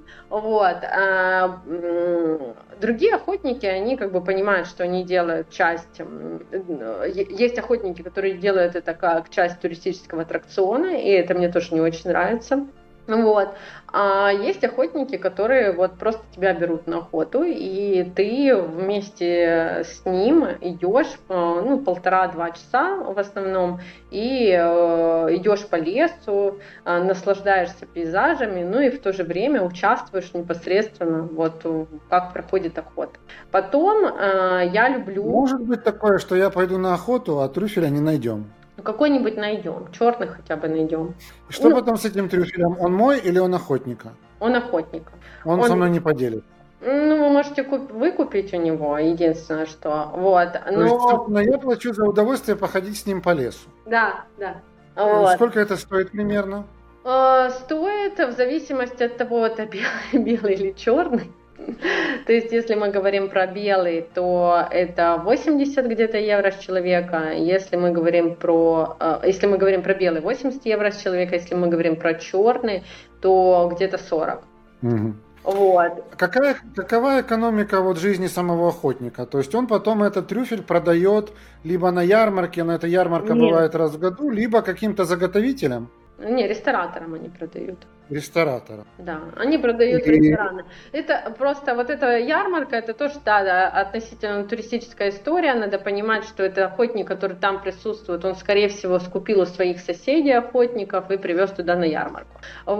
Другие охотники, они понимают, что они делают часть. Есть охотники, которые делают это как часть туристического аттракциона, и это мне тоже не очень нравится. А есть охотники, которые просто тебя берут на охоту, и ты вместе с ним идешь 1,5-2 часа в основном, и идешь по лесу, наслаждаешься пейзажами, и в то же время участвуешь непосредственно, как проходит охота. Потом я люблю... Может быть такое, что я пойду на охоту, а трюфеля не найдем? Какой-нибудь найдем, черный хотя бы найдем. И что потом с этим трюфелем? Он мой или он охотника? Он охотника. Он со мной не поделит. Вы можете выкупить у него, единственное, что. То есть, собственно, я плачу за удовольствие походить с ним по лесу. Да. Сколько это стоит примерно? Стоит в зависимости от того, это белый или черный. То есть, если мы говорим про белый, то это 80 где-то евро с человека. Если мы говорим про белый, 80 евро с человека. Если мы говорим про черный, то где-то 40. Угу. Какова экономика жизни самого охотника? То есть он потом этот трюфель продает либо на ярмарке, но эта ярмарка бывает раз в году, либо каким-то заготовителям? Не, рестораторам они продают. Рестораторам. Да, они продают рестораны. Это просто эта ярмарка, это тоже относительно туристическая история. Надо понимать, что это охотник, который там присутствует, он, скорее всего, скупил у своих соседей охотников и привез туда на ярмарку.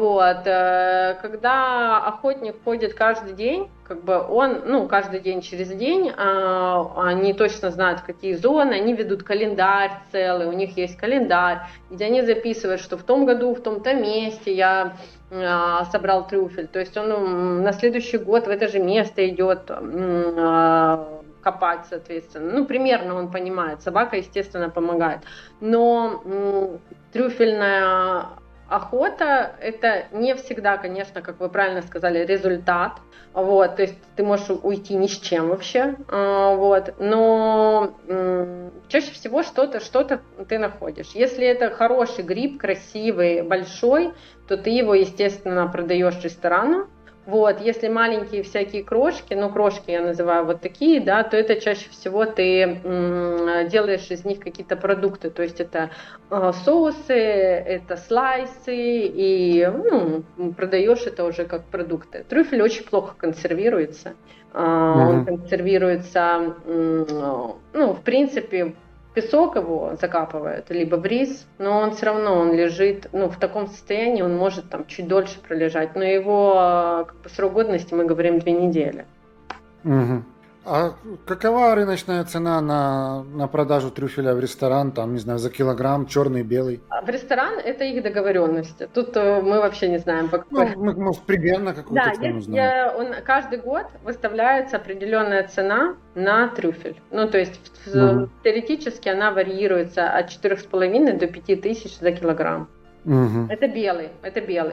Когда охотник ходит каждый день, он, каждый день через день, они точно знают, в какие зоны, они ведут календарь целый, у них есть календарь, где они записывают, что в том году, в том-то месте я собрал трюфель. То есть он на следующий год в это же место идет копать, соответственно. Ну, примерно он понимает. Собака, естественно, помогает. Но трюфельная охота – это не всегда, конечно, как вы правильно сказали, результат. Вот, то есть ты можешь уйти ни с чем вообще. Вот, но чаще всего что-то ты находишь. Если это хороший гриб, красивый, большой, то ты его, естественно, продаешь ресторану. Вот, если маленькие всякие крошки, ну, крошки я называю вот такие, да, то это чаще всего ты делаешь из них какие-то продукты, то есть это соусы, это слайсы, и продаешь это уже как продукты. Трюфель очень плохо консервируется, он консервируется, в принципе, песок его закапывают, либо в рис, но он все равно, он лежит, в таком состоянии, он может там чуть дольше пролежать, но его срок годности, мы говорим, 2 недели. А какова рыночная цена на продажу трюфеля в ресторан, там, не знаю, за килограмм, черный, белый? В ресторан это их договоренности. Тут мы вообще не знаем, по какой. Мы примерно какую-то цену знаем. Каждый год выставляется определенная цена на трюфель. Ну, то есть теоретически она варьируется от 4,5 до 5 тысяч за килограмм. Это белый.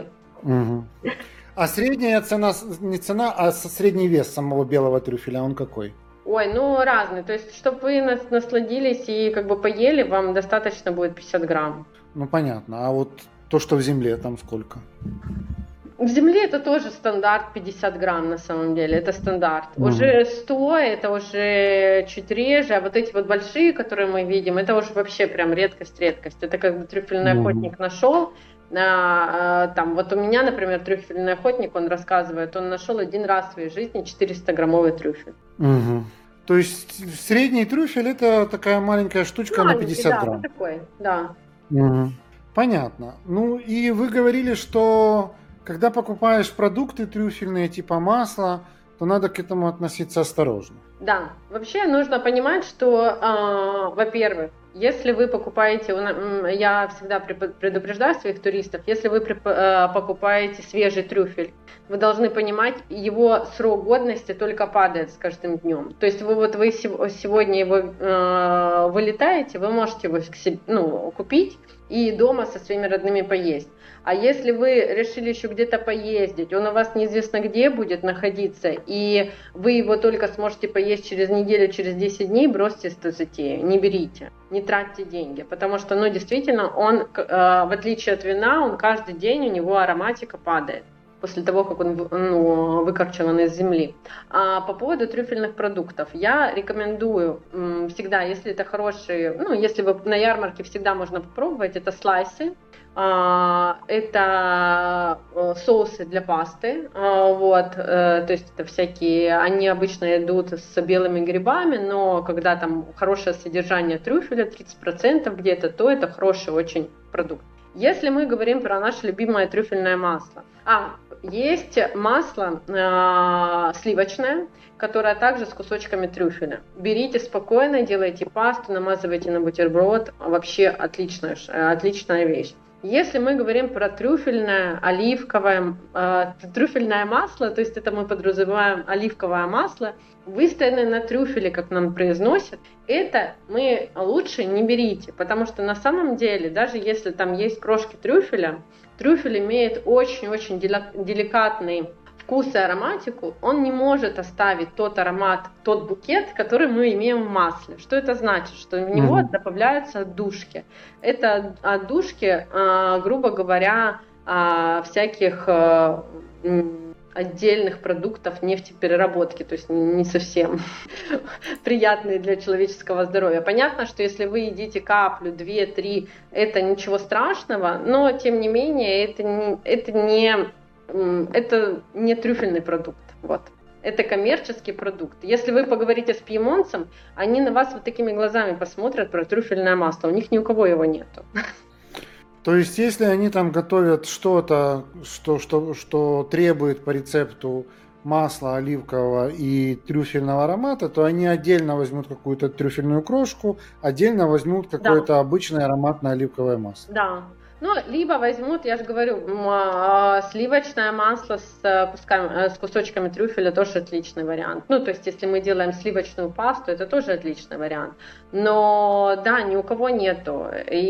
А средняя цена, не цена, а средний вес самого белого трюфеля, он какой? Ой, разный. То есть, чтобы вы насладились и поели, вам достаточно будет 50 грамм. Ну, понятно. А вот то, что в земле, там сколько? В земле это тоже стандарт 50 грамм на самом деле, это стандарт. Уже 100, это уже чуть реже, а вот эти вот большие, которые мы видим, это уже вообще прям редкость. Это когда трюфельный охотник нашел. Там, вот у меня, например, трюфельный охотник, он рассказывает, он нашел один раз в своей жизни 400-граммовый трюфель. То есть средний трюфель это такая маленькая штучка на 50 грамм? Да, такой, да. Понятно. Ну и вы говорили, что когда покупаешь продукты трюфельные типа масла, то надо к этому относиться осторожно. Да, вообще нужно понимать, что, во-первых, если вы покупаете, я всегда предупреждаю своих туристов, если вы покупаете свежий трюфель, вы должны понимать, его срок годности только падает с каждым днем. То есть вы сегодня его вылетаете, вы можете его купить и дома со своими родными поесть. А если вы решили еще где-то поездить, он у вас неизвестно где будет находиться, и вы его только сможете поесть через неделю, через 10 дней, бросьте эту затею, не берите, не тратьте деньги, потому что, действительно, он, в отличие от вина, он каждый день, у него ароматика падает после того, как он выкорчеван из земли. А по поводу трюфельных продуктов, я рекомендую всегда, если это хорошие, если вы на ярмарке, всегда можно попробовать, это слайсы, это соусы для пасты, то есть это всякие, они обычно идут с белыми грибами, но когда там хорошее содержание трюфеля, 30% где-то, то это хороший очень продукт. Если мы говорим про наше любимое трюфельное масло, есть масло сливочное, которое также с кусочками трюфеля. Берите спокойно, делайте пасту, намазывайте на бутерброд, вообще отличная вещь. Если мы говорим про трюфельное масло, то есть это мы подразумеваем оливковое масло, выстоянное на трюфеле, как нам произносят, это мы лучше не берите, потому что на самом деле, даже если там есть крошки трюфеля, трюфель имеет очень-очень деликатный вкус и ароматику, он не может оставить тот аромат, тот букет, который мы имеем в масле. Что это значит? Что в него добавляются отдушки. Это отдушки, грубо говоря, всяких отдельных продуктов нефтепереработки, то есть не совсем приятные для человеческого здоровья. Понятно, что если вы едите каплю, 2-3, это ничего страшного, но тем не менее это не трюфельный продукт. Вот. Это коммерческий продукт. Если вы поговорите с пьемонцем, они на вас вот такими глазами посмотрят про трюфельное масло. У них ни у кого его нету. То есть, если они там готовят что-то, что требует по рецепту масла оливкового и трюфельного аромата, то они отдельно возьмут какую-то трюфельную крошку, отдельно возьмут какое-то обычное ароматное оливковое масло. Да. Ну, либо возьмут, я же говорю, сливочное масло с кусочками трюфеля тоже отличный вариант. Ну, то есть, если мы делаем сливочную пасту, это тоже отличный вариант. Но, да, ни у кого нету.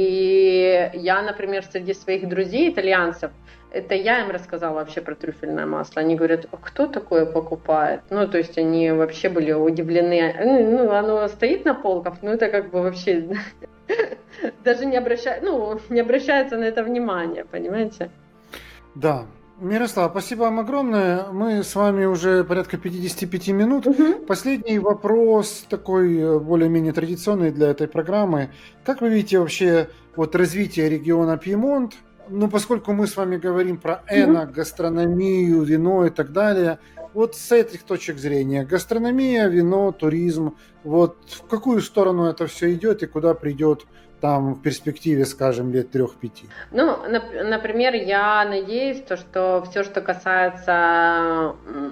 И я, например, среди своих друзей итальянцев, это я им рассказала вообще про трюфельное масло. Они говорят, а кто такое покупает? Ну, то есть, они вообще были удивлены. Ну, оно стоит на полках, ну, это как бы вообще... Даже не обращается на это внимание, понимаете? Да. Мирослава, спасибо вам огромное. Мы с вами уже порядка 55 минут. Последний вопрос, такой более-менее традиционный для этой программы. Как вы видите вообще вот развитие региона Пьемонт? Ну, поскольку мы с вами говорим про гастрономию, вино и так далее, вот с этих точек зрения, гастрономия, вино, туризм, вот в какую сторону это все идет и куда придет там в перспективе, скажем, лет 3-5? Ну, например, я надеюсь, что все, что касается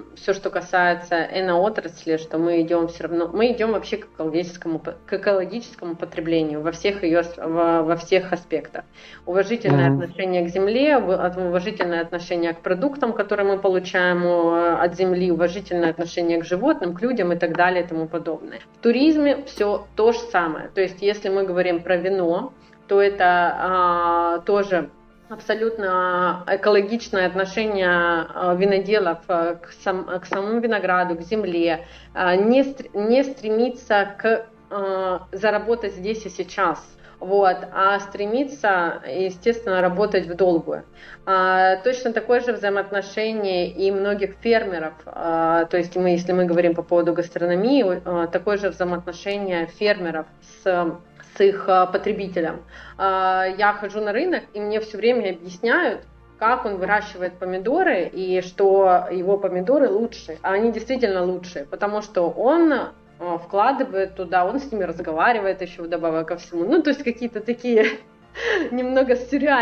эно-отрасли, что мы идем все равно, мы идем вообще к экологическому потреблению во всех аспектах. Уважительное отношение к земле, уважительное отношение к продуктам, которые мы получаем от земли, уважительное отношение к животным, к людям и так далее и тому подобное. В туризме все то же самое. То есть, если мы говорим про вино, то это тоже абсолютно экологичное отношение виноделов к самому винограду, к земле, не стремиться заработать здесь и сейчас. Вот, а стремиться, естественно, работать в долгую. Точно такое же взаимоотношение и многих фермеров, то есть если мы говорим по поводу гастрономии, такое же взаимоотношение фермеров с их потребителям. Я хожу на рынок, и мне все время объясняют, как он выращивает помидоры, и что его помидоры лучшие. А они действительно лучшие, потому что он вкладывает туда, он с ними разговаривает еще вдобавок ко всему. Ну, то есть какие-то такие немного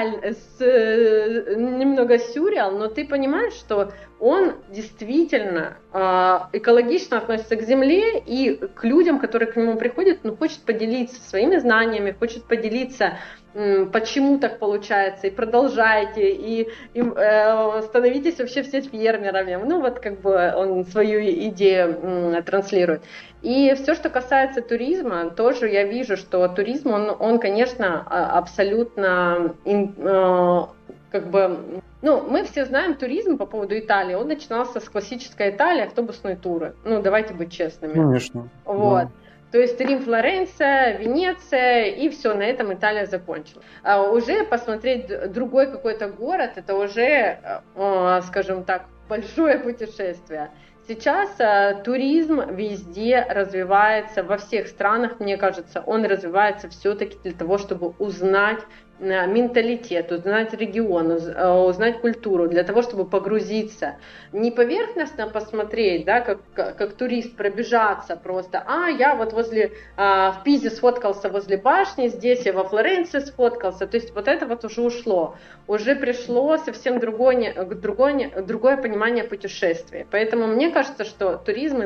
сюрреал, но ты понимаешь, что он действительно экологично относится к земле и к людям, которые к нему приходят, хочет поделиться своими знаниями, хочет поделиться, почему так получается, и продолжайте, и становитесь вообще все фермерами. Ну, вот как бы он свою идею транслирует. И все, что касается туризма, тоже я вижу, что туризм, он конечно, абсолютно мы все знаем туризм по поводу Италии, он начинался с классической Италии, автобусные туры. Ну, давайте быть честными. Конечно. Вот. Да. То есть Рим, Флоренция, Венеция, и все, на этом Италия закончилась. Уже посмотреть другой какой-то город, это уже, скажем так, большое путешествие. Сейчас туризм везде развивается, во всех странах, мне кажется, он развивается все-таки для того, чтобы узнать менталитет, узнать регион, узнать культуру, для того, чтобы погрузиться. Не поверхностно посмотреть, да, как турист пробежаться просто, я вот в Пизе сфоткался возле башни, здесь я во Флоренции сфоткался, то есть вот это вот уже ушло. Уже пришло совсем другое понимание путешествия. Поэтому мне кажется, что туризм,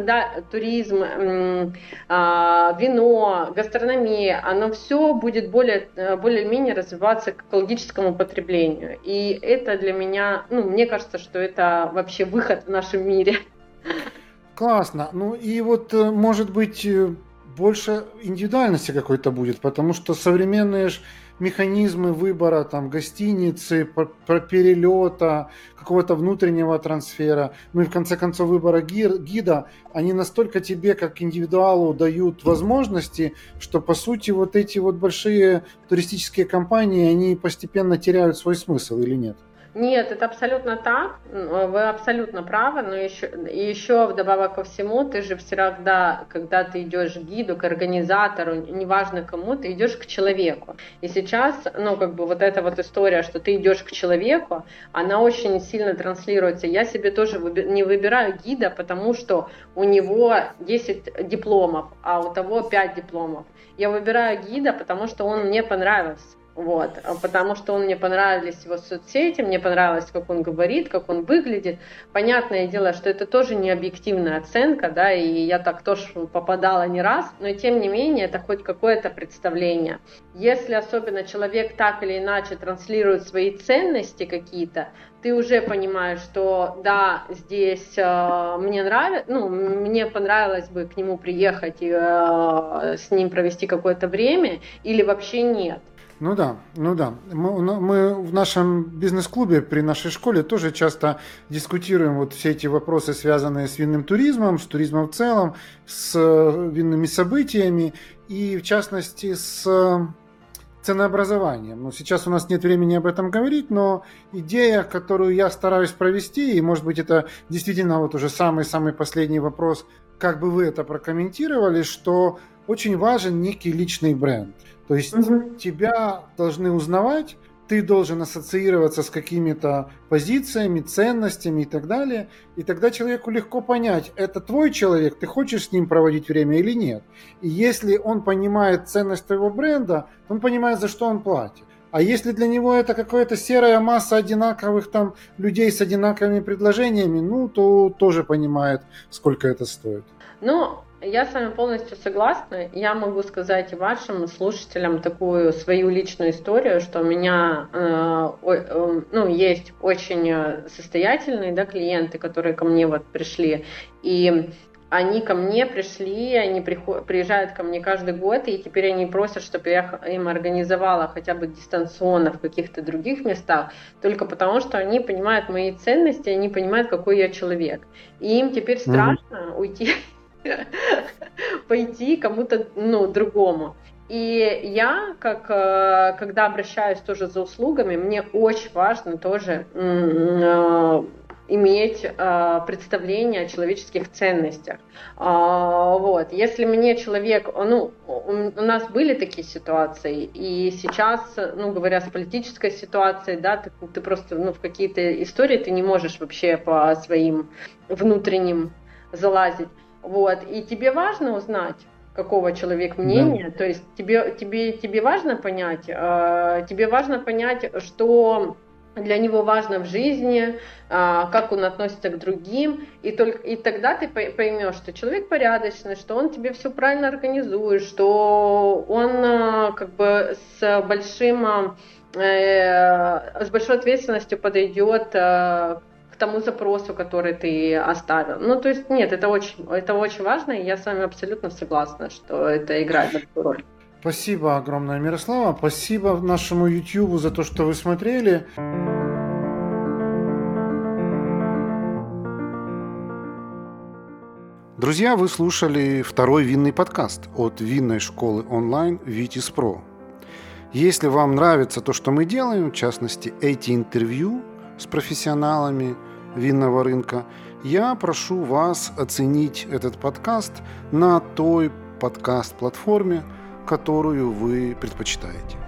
вино, гастрономия, оно все будет более-менее развиваться к экологическому потреблению. И это для меня, мне кажется, что это вообще выход в нашем мире. Классно. Ну и вот, может быть, больше индивидуальности какой-то будет, потому что современные механизмы выбора там гостиницы, перелета, какого-то внутреннего трансфера, ну и в конце концов выбора гида, они настолько тебе как индивидуалу дают возможности, что по сути вот эти вот большие туристические компании, они постепенно теряют свой смысл или нет? Нет, это абсолютно так, вы абсолютно правы, но еще вдобавок ко всему, ты же всегда, когда ты идешь к гиду, к организатору, неважно кому, ты идешь к человеку. И сейчас, вот эта вот история, что ты идешь к человеку, она очень сильно транслируется. Я себе тоже не выбираю гида, потому что у него 10 дипломов, а у того 5 дипломов. Я выбираю гида, потому что он мне понравился. Вот, потому что мне понравились его соцсети, мне понравилось, как он говорит, как он выглядит. Понятное дело, что это тоже не объективная оценка, да, и я так тоже попадала не раз, но тем не менее это хоть какое-то представление. Если особенно человек так или иначе транслирует свои ценности какие-то, ты уже понимаешь, что да, здесь мне нравится, ну, мне понравилось бы к нему приехать и с ним провести какое-то время, или вообще нет. Ну да. Мы в нашем бизнес-клубе при нашей школе тоже часто дискутируем вот все эти вопросы, связанные с винным туризмом, с туризмом в целом, с винными событиями и, в частности, с ценообразованием. Ну, сейчас у нас нет времени об этом говорить, но идея, которую я стараюсь провести, и, может быть, это действительно вот уже самый-самый последний вопрос, как бы вы это прокомментировали, что очень важен некий личный бренд. То есть тебя должны узнавать, ты должен ассоциироваться с какими-то позициями, ценностями и так далее. И тогда человеку легко понять, это твой человек, ты хочешь с ним проводить время или нет. И если он понимает ценность твоего бренда, он понимает, за что он платит. А если для него это какая-то серая масса одинаковых там людей с одинаковыми предложениями, ну, то тоже понимает, сколько это стоит. Ну, я с вами полностью согласна. Я могу сказать и вашим слушателям такую свою личную историю, что у меня есть очень состоятельные, да, клиенты, которые ко мне вот пришли, и они ко мне пришли, они приезжают ко мне каждый год, и теперь они просят, чтобы я им организовала хотя бы дистанционно в каких-то других местах, только потому что они понимают мои ценности, они понимают, какой я человек. И им теперь страшно уйти, пойти кому-то, другому. И я, когда обращаюсь тоже за услугами, мне очень важно тоже иметь представление о человеческих ценностях. Вот. Если мне человек, у нас были такие ситуации, и сейчас, говоря с политической ситуацией, да, ты просто в какие-то истории ты не можешь вообще по своим внутренним залазить. Вот. И тебе важно узнать, какого человек мнения, то есть тебе важно понять, что для него важно в жизни, как он относится к другим, и тогда ты поймешь, что человек порядочный, что он тебе все правильно организует, что он с большой ответственностью подойдет к тому запросу, который ты оставил. То есть нет, это очень важно, и я с вами абсолютно согласна, что это играет большую роль. Спасибо огромное, Мирослава. Спасибо нашему YouTube за то, что вы смотрели. Друзья, вы слушали второй винный подкаст от винной школы онлайн Vitis Pro. Если вам нравится то, что мы делаем, в частности, эти интервью с профессионалами винного рынка, я прошу вас оценить этот подкаст на той подкаст-платформе, которую вы предпочитаете.